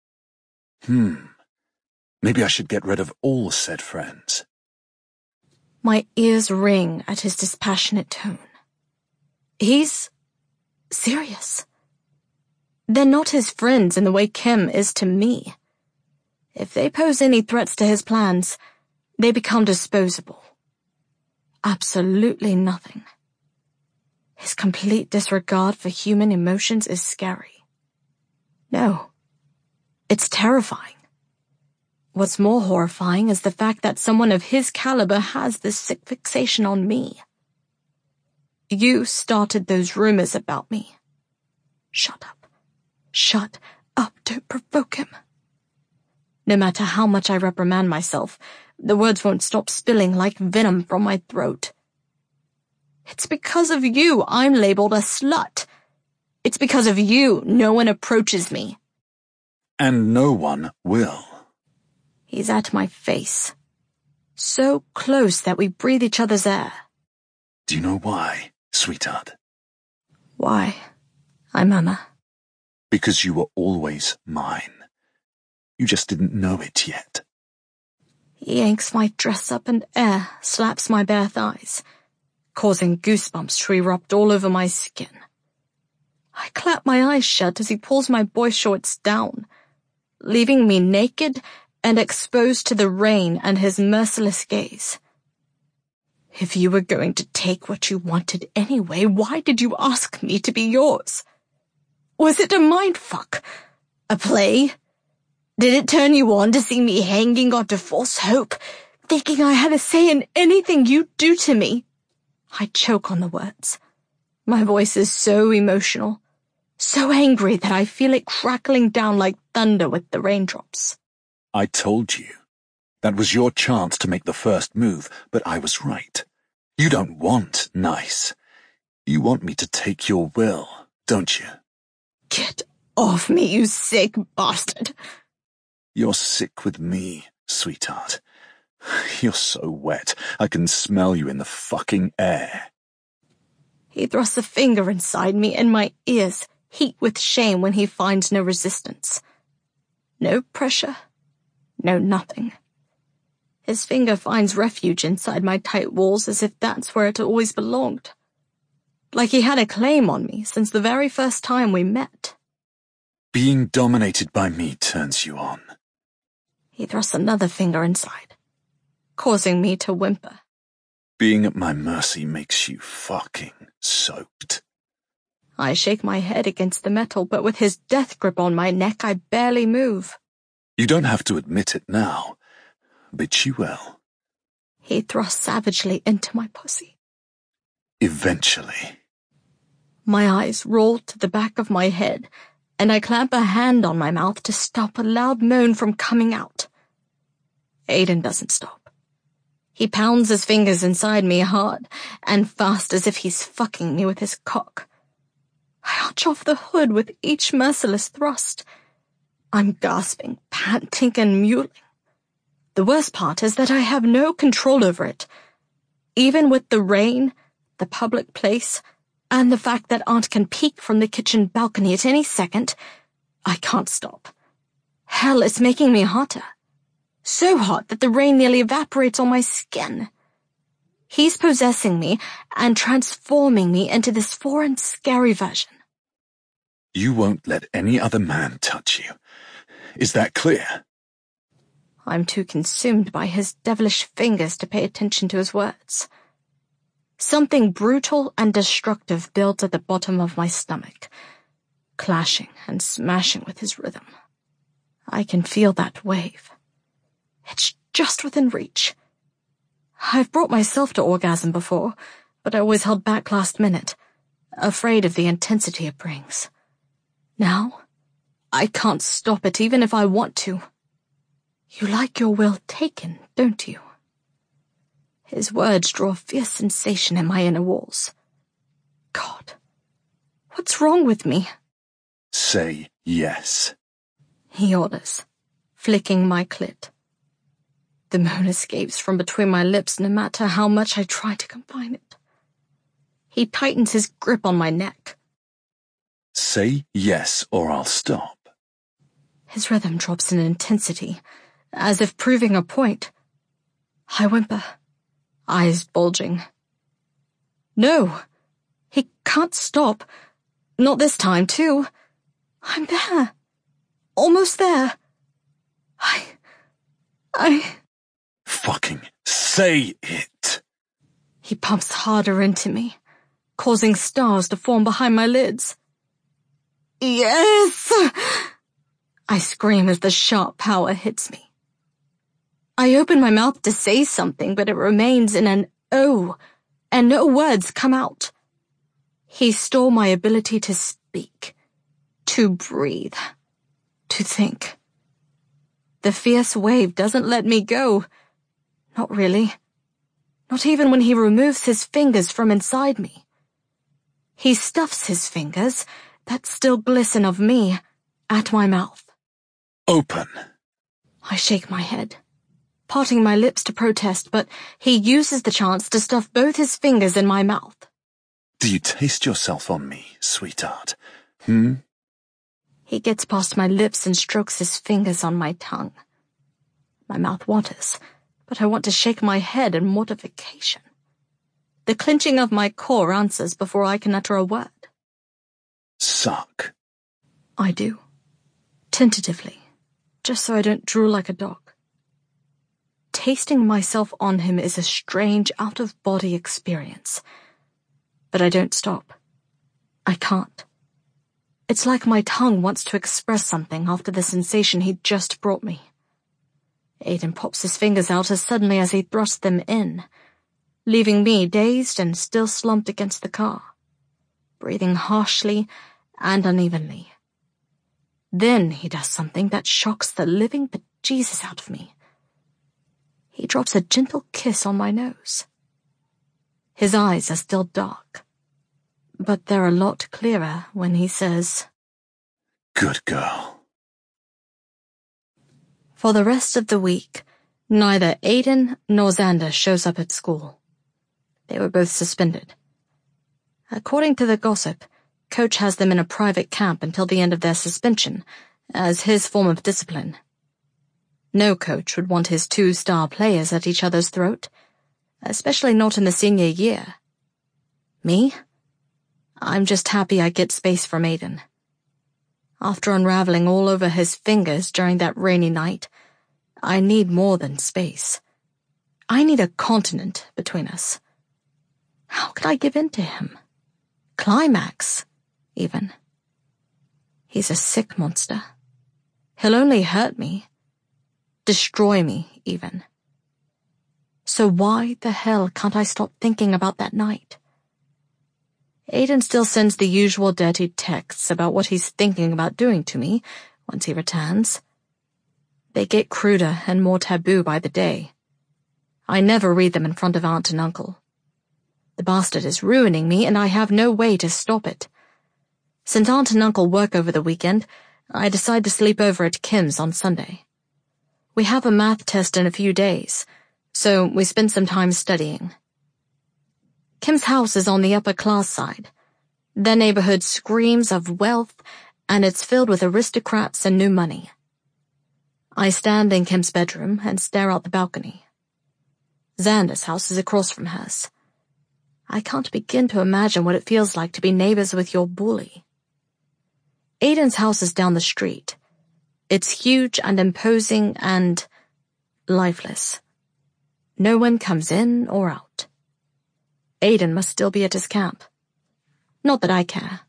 S2: Maybe I should get rid of all said friends.
S1: My ears ring at his dispassionate tone. He's serious. They're not his friends in the way Kim is to me. If they pose any threats to his plans, they become disposable. Absolutely nothing. His complete disregard for human emotions is scary. No, it's terrifying. What's more horrifying is the fact that someone of his caliber has this sick fixation on me. You started those rumors about me. Shut up. Shut up. Don't provoke him. No matter how much I reprimand myself, the words won't stop spilling like venom from my throat. It's because of you I'm labeled a slut. It's because of you no one approaches me.
S2: And no one will.
S1: He's at my face. So close that we breathe each other's air.
S2: Do you know why, sweetheart?
S1: Why? I murmur.
S2: Because you were always mine. You just didn't know it yet.
S1: He yanks my dress up and air slaps my bare thighs, causing goosebumps to erupt all over my skin. I clap my eyes shut as he pulls my boy shorts down, leaving me naked and exposed to the rain and his merciless gaze. If you were going to take what you wanted anyway, why did you ask me to be yours? Was it a mindfuck? A play? Did it turn you on to see me hanging onto false hope, thinking I had a say in anything you do to me? I choke on the words. My voice is so emotional, So angry that I feel it crackling down like thunder with the raindrops.
S2: I told you. That was your chance to make the first move, but I was right. You don't want nice. You want me to take your will, don't you?
S1: Get off me, you sick bastard.
S2: You're sick with me, sweetheart. You're so wet, I can smell you in the fucking air.
S1: He thrusts a finger inside me, and my ears heat with shame when he finds no resistance. No pressure, no nothing. His finger finds refuge inside my tight walls as if that's where it always belonged. Like he had a claim on me since the very first time we met.
S2: Being dominated by me turns you on.
S1: He thrusts another finger inside, causing me to whimper.
S2: Being at my mercy makes you fucking soaked.
S1: I shake my head against the metal, but with his death grip on my neck, I barely move.
S2: You don't have to admit it now, but you will.
S1: He thrusts savagely into my pussy.
S2: Eventually.
S1: My eyes roll to the back of my head, and I clamp a hand on my mouth to stop a loud moan from coming out. Aiden doesn't stop. He pounds his fingers inside me hard and fast as if he's fucking me with his cock. I arch off the hood with each merciless thrust. I'm gasping, panting, and mewling. The worst part is that I have no control over it. Even with the rain, the public place, and the fact that Aunt can peek from the kitchen balcony at any second, I can't stop. Hell, it's making me hotter. So hot that the rain nearly evaporates on my skin. He's possessing me and transforming me into this foreign, scary version.
S2: You won't let any other man touch you. Is that clear?
S1: I'm too consumed by his devilish fingers to pay attention to his words. Something brutal and destructive builds at the bottom of my stomach, clashing and smashing with his rhythm. I can feel that wave. It's just within reach. I've brought myself to orgasm before, but I always held back last minute, afraid of the intensity it brings. Now, I can't stop it even if I want to. You like your will taken, don't you? His words draw a fierce sensation in my inner walls. God, what's wrong with me?
S2: Say yes.
S1: He orders, flicking my clit. The moan escapes from between my lips no matter how much I try to confine it. He tightens his grip on my neck.
S2: Say yes or I'll stop.
S1: His rhythm drops in intensity, as if proving a point. I whimper, eyes bulging. No, he can't stop. Not this time, too. I'm there. Almost there. I...
S2: Fucking say it.
S1: He pumps harder into me, causing stars to form behind my lids. Yes! I scream as the sharp power hits me. I open my mouth to say something, but it remains in an O, and no words come out. He stole my ability to speak, to breathe, to think. The fierce wave doesn't let me go. Not really. Not even when he removes his fingers from inside me. He stuffs his fingers, that still glisten of me, at my mouth.
S2: Open.
S1: I shake my head, parting my lips to protest, but he uses the chance to stuff both his fingers in my mouth.
S2: Do you taste yourself on me, sweetheart?
S1: He gets past my lips and strokes his fingers on my tongue. My mouth waters, but I want to shake my head in mortification. The clenching of my core answers before I can utter a word.
S2: Suck.
S1: I do. Tentatively, just so I don't drool like a dog. Tasting myself on him is a strange, out-of-body experience. But I don't stop. I can't. It's like my tongue wants to express something after the sensation he'd just brought me. Aiden pops his fingers out as suddenly as he thrusts them in, leaving me dazed and still slumped against the car, breathing harshly and unevenly. Then he does something that shocks the living bejesus out of me. He drops a gentle kiss on my nose. His eyes are still dark, but they're a lot clearer when he says,
S2: "Good girl."
S1: For the rest of the week, neither Aiden nor Xander shows up at school. They were both suspended. According to the gossip, Coach has them in a private camp until the end of their suspension, as his form of discipline. No coach would want his 2 star players at each other's throat, especially not in the senior year. Me? I'm just happy I get space from Aiden. After unraveling all over his fingers during that rainy night, I need more than space. I need a continent between us. How could I give in to him? Climax, even. He's a sick monster. He'll only hurt me. Destroy me, even. So why the hell can't I stop thinking about that night? Aiden still sends the usual dirty texts about what he's thinking about doing to me once he returns. They get cruder and more taboo by the day. I never read them in front of Aunt and Uncle. The bastard is ruining me, and I have no way to stop it. Since Aunt and Uncle work over the weekend, I decide to sleep over at Kim's on Sunday. We have a math test in a few days, so we spend some time studying. Kim's house is on the upper class side. Their neighborhood screams of wealth, and it's filled with aristocrats and new money. I stand in Kim's bedroom and stare out the balcony. Xander's house is across from hers. I can't begin to imagine what it feels like to be neighbors with your bully. Aiden's house is down the street. It's huge and imposing and lifeless. No one comes in or out. Aiden must still be at his camp. Not that I care.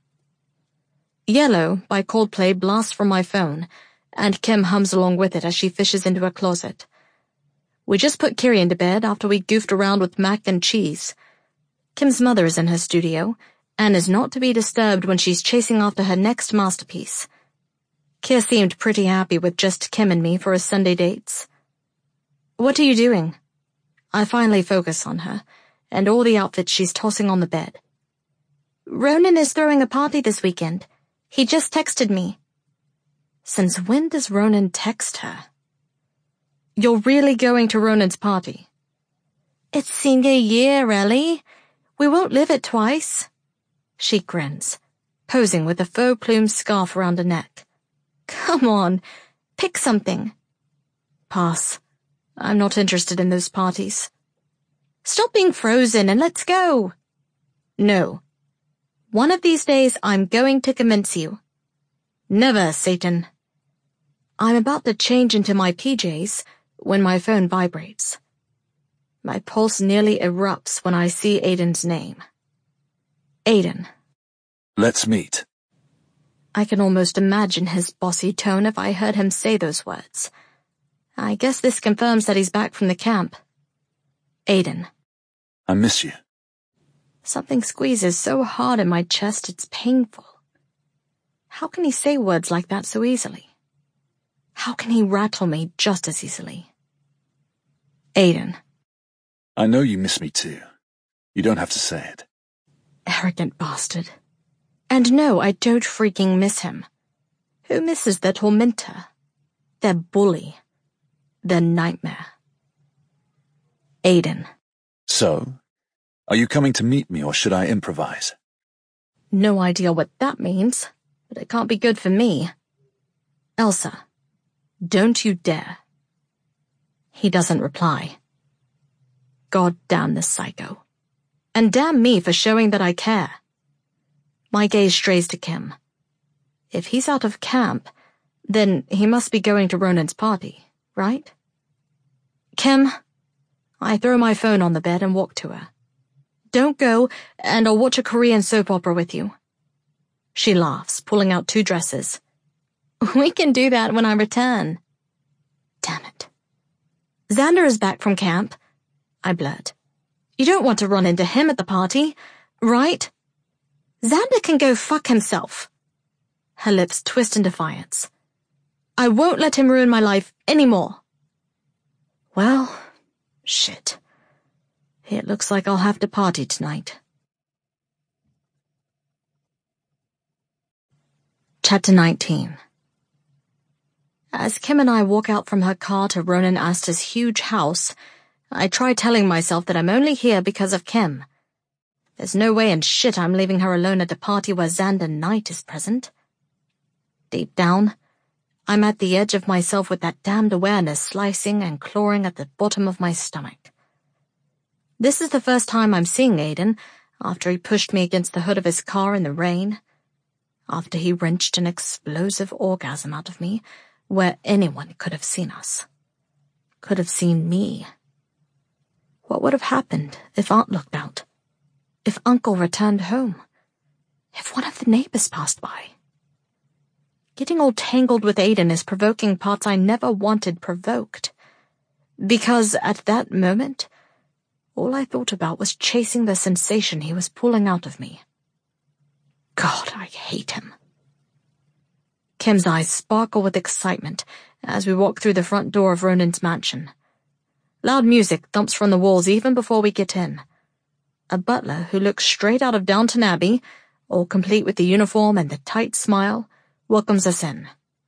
S1: Yellow by Coldplay blasts from my phone, and Kim hums along with it as she fishes into her closet. We just put Kiri into bed after we goofed around with mac and cheese. Kim's mother is in her studio, and is not to be disturbed when she's chasing after her next masterpiece. Kir seemed pretty happy with just Kim and me for his Sunday dates. What are you doing? I finally focus on her, and all the outfits she's tossing on the bed. Ronan is throwing a party this weekend. He just texted me. Since when does Ronan text her? You're really going to Ronan's party? It's senior year, Ellie. We won't live it twice. She grins, posing with a faux plume scarf around her neck. Come on, pick something. Pass. I'm not interested in those parties. Stop being frozen and let's go. No. One of these days I'm going to convince you. Never, Satan. I'm about to change into my PJs when my phone vibrates. My pulse nearly erupts when I see Aiden's name. Aiden.
S2: Let's meet.
S1: I can almost imagine his bossy tone if I heard him say those words. I guess this confirms that he's back from the camp. Aiden.
S2: I miss you.
S1: Something squeezes so hard in my chest it's painful. How can he say words like that so easily? How can he rattle me just as easily? Aiden.
S2: I know you miss me too. You don't have to say it.
S1: Arrogant bastard. And no, I don't freaking miss him. Who misses their tormentor? Their bully? Their nightmare? Aiden.
S2: So, are you coming to meet me or should I improvise?
S1: No idea what that means, but it can't be good for me. Elsa, don't you dare. He doesn't reply. God damn this psycho. And damn me for showing that I care. My gaze strays to Kim. If he's out of camp, then he must be going to Ronan's party, right? Kim, I throw my phone on the bed and walk to her. Don't go, and I'll watch a Korean soap opera with you. She laughs, pulling out 2 dresses. We can do that when I return. Damn it. Xander is back from camp. I blurt. You don't want to run into him at the party, right? Xander can go fuck himself. Her lips twist in defiance. I won't let him ruin my life anymore. Well, shit. It looks like I'll have to party tonight. Chapter 19. As Kim and I walk out from her car to Ronan Astor's huge house, I try telling myself that I'm only here because of Kim. There's no way in shit I'm leaving her alone at a party where Xander Knight is present. Deep down, I'm at the edge of myself with that damned awareness slicing and clawing at the bottom of my stomach. This is the first time I'm seeing Aiden after he pushed me against the hood of his car in the rain, after he wrenched an explosive orgasm out of me where anyone could have seen us, could have seen me. What would have happened if Aunt looked out? If Uncle returned home? If one of the neighbors passed by? Getting all tangled with Aiden is provoking parts I never wanted provoked. Because at that moment, all I thought about was chasing the sensation he was pulling out of me. God, I hate him. Kim's eyes sparkle with excitement as we walk through the front door of Ronan's mansion. Loud music thumps from the walls even before we get in. A butler who looks straight out of Downton Abbey, all complete with the uniform and the tight smile, welcomes us in.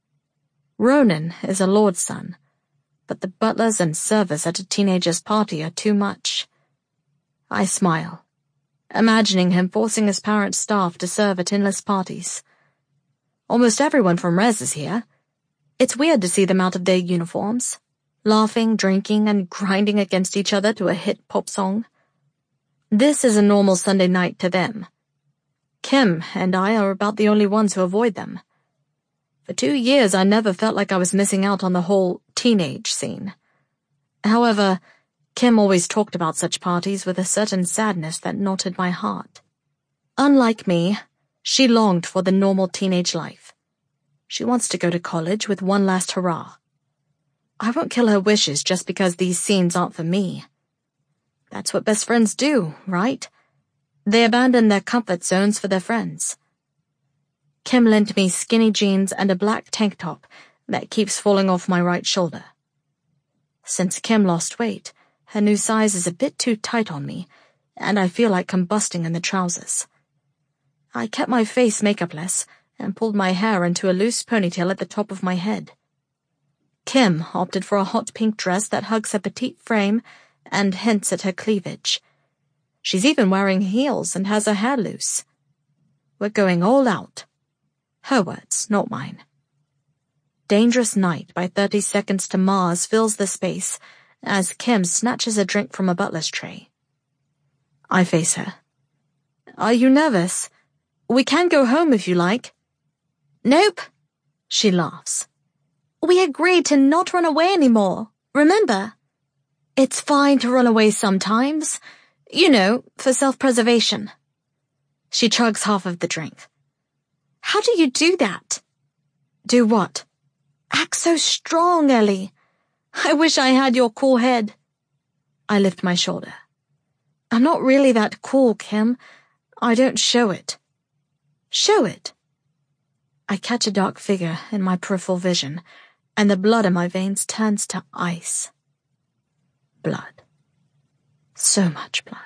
S1: Ronan is a lord's son, but the butlers and servers at a teenager's party are too much. I smile, imagining him forcing his parents' staff to serve at endless parties. Almost everyone from Rez is here. It's weird to see them out of their uniforms, laughing, drinking, and grinding against each other to a hit pop song. This is a normal Sunday night to them. Kim and I are about the only ones who avoid them. For 2 years, I never felt like I was missing out on the whole teenage scene. However, Kim always talked about such parties with a certain sadness that knotted my heart. Unlike me, she longed for the normal teenage life. She wants to go to college with one last hurrah. I won't kill her wishes just because these scenes aren't for me. That's what best friends do, right? They abandon their comfort zones for their friends. Kim lent me skinny jeans and a black tank top that keeps falling off my right shoulder. Since Kim lost weight, her new size is a bit too tight on me, and I feel like combusting in the trousers. I kept my face makeupless and pulled my hair into a loose ponytail at the top of my head. Kim opted for a hot pink dress that hugs her petite frame and hints at her cleavage. She's even wearing heels and has her hair loose. We're going all out. Her words, not mine. Dangerous Night by 30 Seconds to Mars fills the space as Kim snatches a drink from a butler's tray. I face her. Are you nervous? We can go home if you like. Nope, she laughs. We agreed to not run away anymore, remember? It's fine to run away sometimes. You know, for self-preservation. She chugs half of the drink. How do you do that? Do what? Act so strong, Ellie. I wish I had your cool head. I lift my shoulder. I'm not really that cool, Kim. I don't show it. Show it. I catch a dark figure in my peripheral vision, and the blood in my veins turns to ice. Blood. So much blood.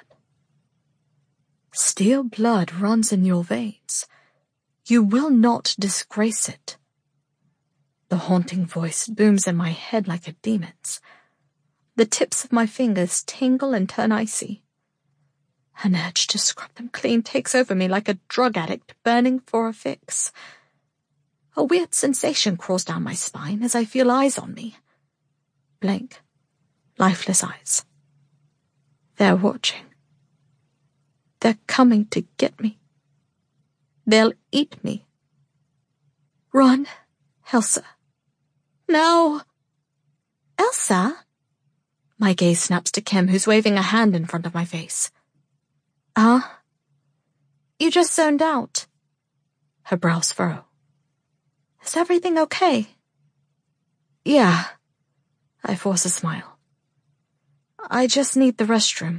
S1: Steel blood runs in your veins. You will not disgrace it. The haunting voice booms in my head like a demon's. The tips of my fingers tingle and turn icy. An urge to scrub them clean takes over me like a drug addict burning for a fix. A weird sensation crawls down my spine as I feel eyes on me. Blank, lifeless eyes. They're watching. They're coming to get me. They'll eat me. Run, Elsa. No! Elsa? My gaze snaps to Kim, who's waving a hand in front of my face. Huh? You just zoned out. Her brows furrow. Is everything okay? Yeah. I force a smile. I just need the restroom.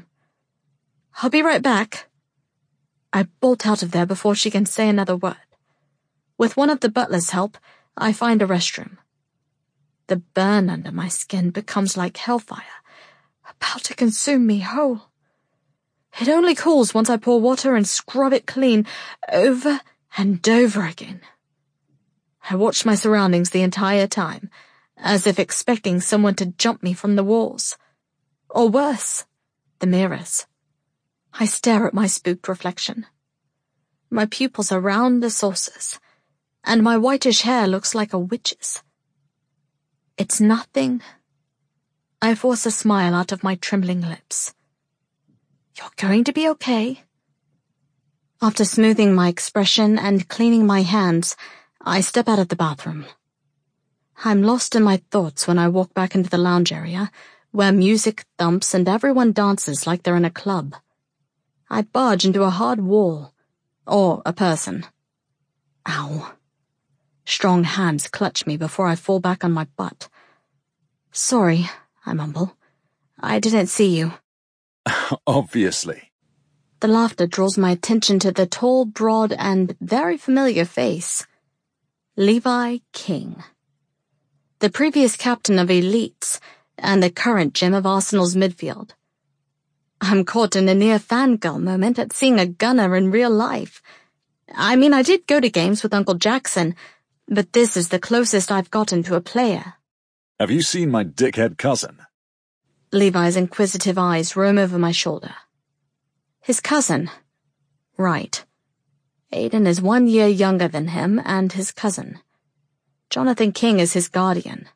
S1: I'll be right back. I bolt out of there before she can say another word. With one of the butler's help, I find a restroom. The burn under my skin becomes like hellfire, about to consume me whole. It only cools once I pour water and scrub it clean, over and over again. I watch my surroundings the entire time, as if expecting someone to jump me from the walls. Or worse, the mirrors. I stare at my spooked reflection. My pupils are round as saucers, and my whitish hair looks like a witch's. It's nothing. I force a smile out of my trembling lips. You're going to be okay. After smoothing my expression and cleaning my hands, I step out of the bathroom. I'm lost in my thoughts when I walk back into the lounge area, where music thumps and everyone dances like they're in a club. I barge into a hard wall, or a person. Ow. Strong hands clutch me before I fall back on my butt. Sorry, I mumble. I didn't see you.
S2: Obviously.
S1: The laughter draws my attention to the tall, broad, and very familiar face. Levi King. The previous captain of Elites, and the current gem of Arsenal's midfield. I'm caught in a near fangirl moment at seeing a gunner in real life. I mean, I did go to games with Uncle Jackson, but this is the closest I've gotten to a player.
S2: Have you seen my dickhead cousin?
S1: Levi's inquisitive eyes roam over my shoulder. His cousin. Right. Aiden is 1 year younger than him and his cousin. Jonathan King is his guardian.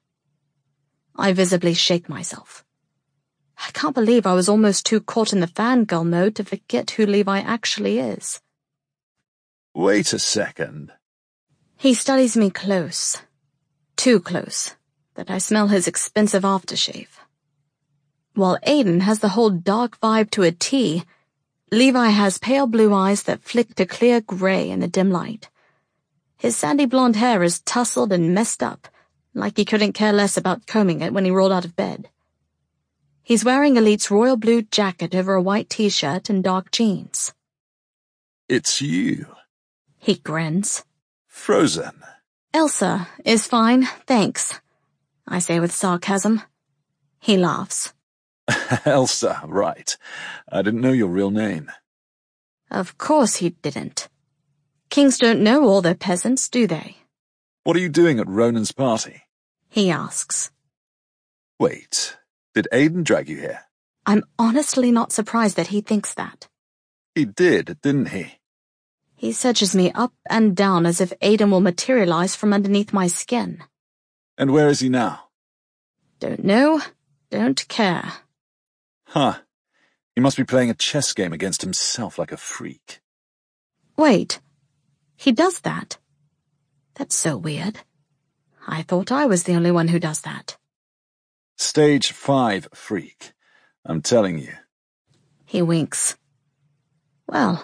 S1: I visibly shake myself. I can't believe I was almost too caught in the fangirl mode to forget who Levi actually is.
S2: Wait a second.
S1: He studies me close. Too close, that I smell his expensive aftershave. While Aiden has the whole dark vibe to a T, Levi has pale blue eyes that flick to clear gray in the dim light. His sandy blonde hair is tousled and messed up, like he couldn't care less about combing it when he rolled out of bed. He's wearing Elite's royal blue jacket over a white t-shirt and dark jeans.
S2: It's you.
S1: He grins.
S2: Frozen.
S1: Elsa is fine, thanks, I say with sarcasm. He laughs.
S2: Elsa, right. I didn't know your real name.
S1: Of course he didn't. Kings don't know all their peasants, do they?
S2: What are you doing at Ronan's party?
S1: He asks.
S2: Wait, did Aiden drag you here?
S1: I'm honestly not surprised that he thinks that.
S2: He did, didn't he?
S1: He searches me up and down as if Aiden will materialize from underneath my skin.
S2: And where is he now?
S1: Don't know, don't care.
S2: Huh. He must be playing a chess game against himself like a freak.
S1: Wait, he does that? That's so weird. I thought I was the only one who does that.
S2: Stage 5 freak. I'm telling you.
S1: He winks. Well,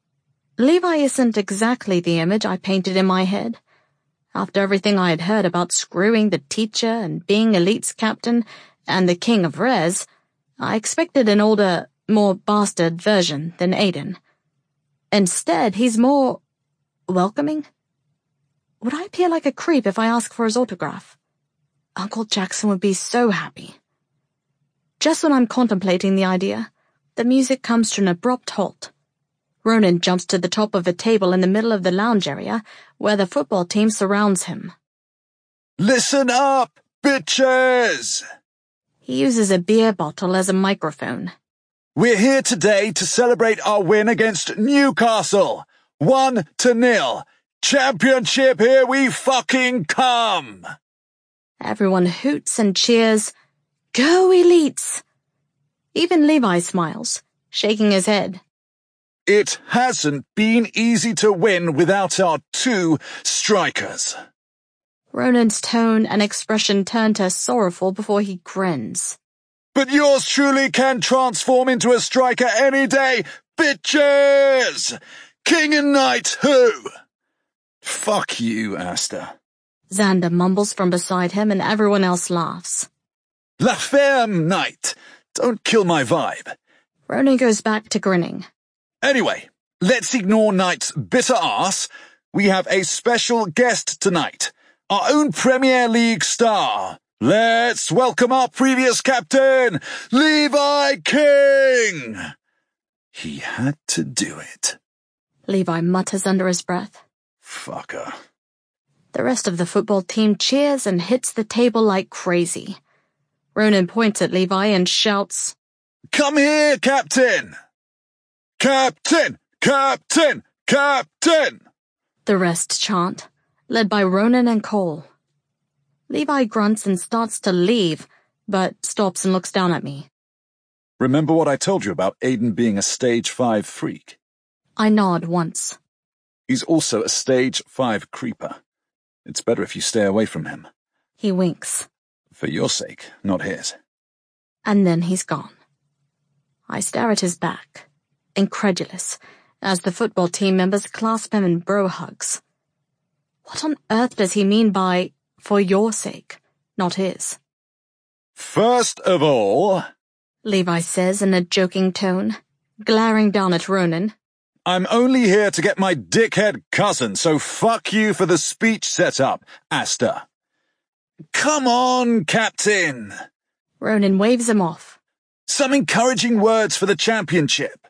S1: Levi isn't exactly the image I painted in my head. After everything I had heard about screwing the teacher and being Elite's captain and the king of Res, I expected an older, more bastard version than Aiden. Instead, he's more welcoming. Would I appear like a creep if I ask for his autograph? Uncle Jackson would be so happy. Just when I'm contemplating the idea, the music comes to an abrupt halt. Ronan jumps to the top of a table in the middle of the lounge area, where the football team surrounds him.
S2: Listen up, bitches!
S1: He uses a beer bottle as a microphone.
S2: We're here today to celebrate our win against Newcastle. 1-0. Championship, here we fucking come!
S1: Everyone hoots and cheers. Go Elites! Even Levi smiles, shaking his head.
S2: It hasn't been easy to win without our 2 strikers.
S1: Ronan's tone and expression turn to sorrowful before he grins.
S2: But yours truly can transform into a striker any day, bitches! King and Knight, who? Fuck you, Asta.
S1: Xander mumbles from beside him and everyone else laughs.
S2: La Ferme, Knight. Don't kill my vibe.
S1: Ronan goes back to grinning.
S2: Anyway, let's ignore Knight's bitter ass. We have a special guest tonight, our own Premier League star. Let's welcome our previous captain, Levi King! He had to do it.
S1: Levi mutters under his breath.
S2: Fucker.
S1: The rest of the football team cheers and hits the table like crazy. Ronan points at Levi and shouts,
S2: "Come here, Captain! Captain! Captain! Captain!"
S1: The rest chant, led by Ronan and Cole. Levi grunts and starts to leave, but stops and looks down at me.
S2: Remember what I told you about Aiden being a stage 5 freak?
S1: I nod once.
S2: He's also a stage 5 creeper. It's better if you stay away from him.
S1: He winks.
S2: For your sake, not his.
S1: And then he's gone. I stare at his back, incredulous, as the football team members clasp him in bro hugs. What on earth does he mean by, for your sake, not his?
S2: First of all,
S1: Levi says in a joking tone, glaring down at Ronan.
S2: I'm only here to get my dickhead cousin, so fuck you for the speech setup, Asta. Come on, Captain.
S1: Ronan waves him off.
S2: Some encouraging words for the championship.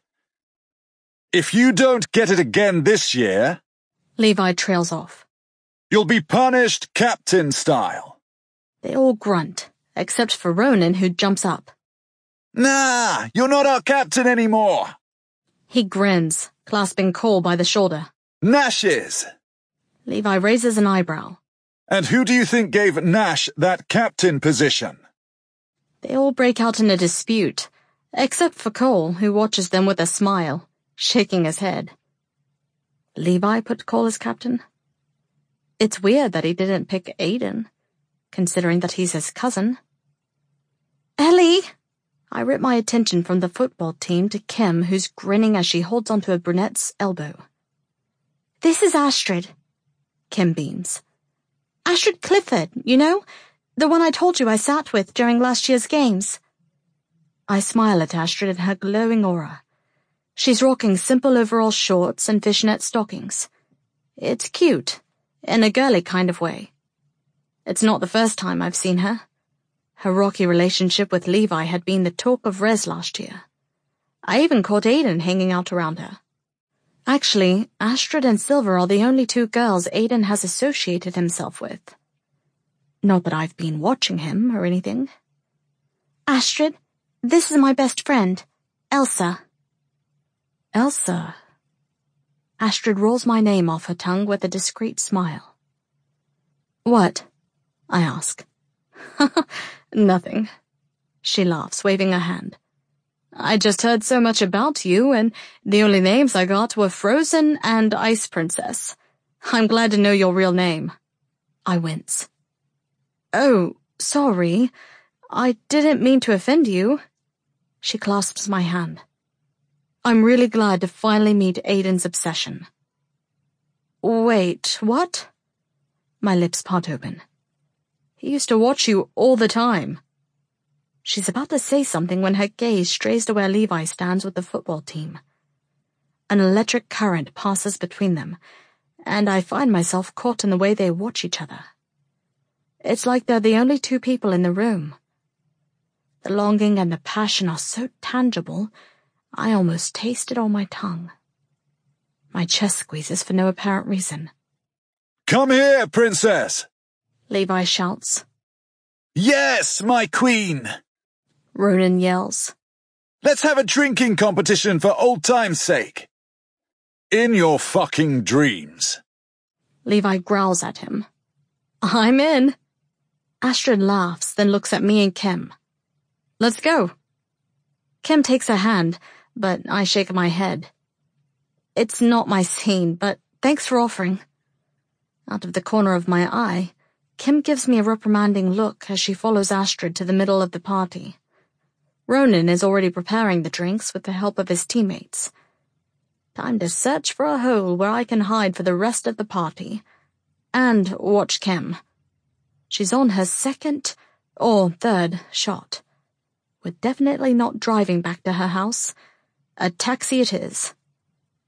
S2: If you don't get it again this year,
S1: Levi trails off.
S2: You'll be punished captain style.
S1: They all grunt, except for Ronan, who jumps up.
S2: Nah, you're not our captain anymore.
S1: He grins, clasping Cole by the shoulder.
S2: Nash is.
S1: Levi raises an eyebrow.
S2: And who do you think gave Nash that captain position?
S1: They all break out in a dispute, except for Cole, who watches them with a smile, shaking his head. Levi put Cole as captain? It's weird that he didn't pick Aiden, considering that he's his cousin. Ellie! I rip my attention from the football team to Kim, who's grinning as she holds onto a brunette's elbow. This is Astrid. Kim beams. Astrid Clifford, you know? The one I told you I sat with during last year's games. I smile at Astrid and her glowing aura. She's rocking simple overall shorts and fishnet stockings. It's cute, in a girly kind of way. It's not the first time I've seen her. Her rocky relationship with Levi had been the talk of Res last year. I even caught Aiden hanging out around her. Actually, Astrid and Silver are the only two girls Aiden has associated himself with. Not that I've been watching him or anything. Astrid, this is my best friend, Elsa. Elsa. Astrid rolls my name off her tongue with a discreet smile. What? I ask. Nothing. She laughs, waving her hand. I just heard so much about you, and the only names I got were Frozen and Ice Princess. I'm glad to know your real name. I wince. Oh, sorry. I didn't mean to offend you. She clasps my hand. I'm really glad to finally meet Aiden's obsession. Wait, what? My lips part open. He used to watch you all the time. She's about to say something when her gaze strays to where Levi stands with the football team. An electric current passes between them, and I find myself caught in the way they watch each other. It's like they're the only two people in the room. The longing and the passion are so tangible, I almost taste it on my tongue. My chest squeezes for no apparent reason.
S2: Come here, princess!
S1: Levi shouts.
S2: Yes, my queen!
S1: Ronan yells.
S2: Let's have a drinking competition for old time's sake. In your fucking dreams.
S1: Levi growls at him. I'm in. Astrid laughs, then looks at me and Kim. Let's go. Kim takes her hand, but I shake my head. It's not my scene, but thanks for offering. Out of the corner of my eye, Kim gives me a reprimanding look as she follows Astrid to the middle of the party. Ronan is already preparing the drinks with the help of his teammates. Time to search for a hole where I can hide for the rest of the party. And watch Kim. She's on her second or third shot. We're definitely not driving back to her house. A taxi it is.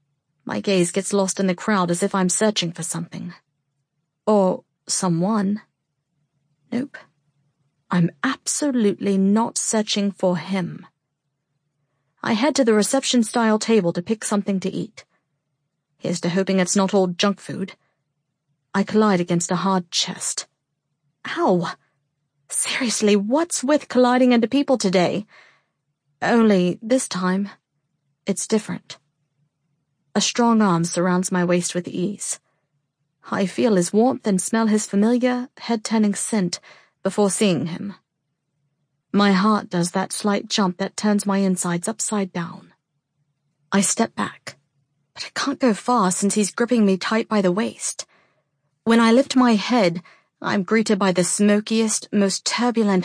S1: My gaze gets lost in the crowd as if I'm searching for something. Or someone. Nope. I'm absolutely not searching for him. I head to the reception-style table to pick something to eat. Here's to hoping it's not all junk food. I collide against a hard chest. Ow! Seriously, what's with colliding into people today? Only, this time, it's different. A strong arm surrounds my waist with ease. I feel his warmth and smell his familiar, head-turning scent before seeing him. My heart does that slight jump that turns my insides upside down. I step back, but I can't go far since he's gripping me tight by the waist. When I lift my head, I'm greeted by the smokiest, most turbulent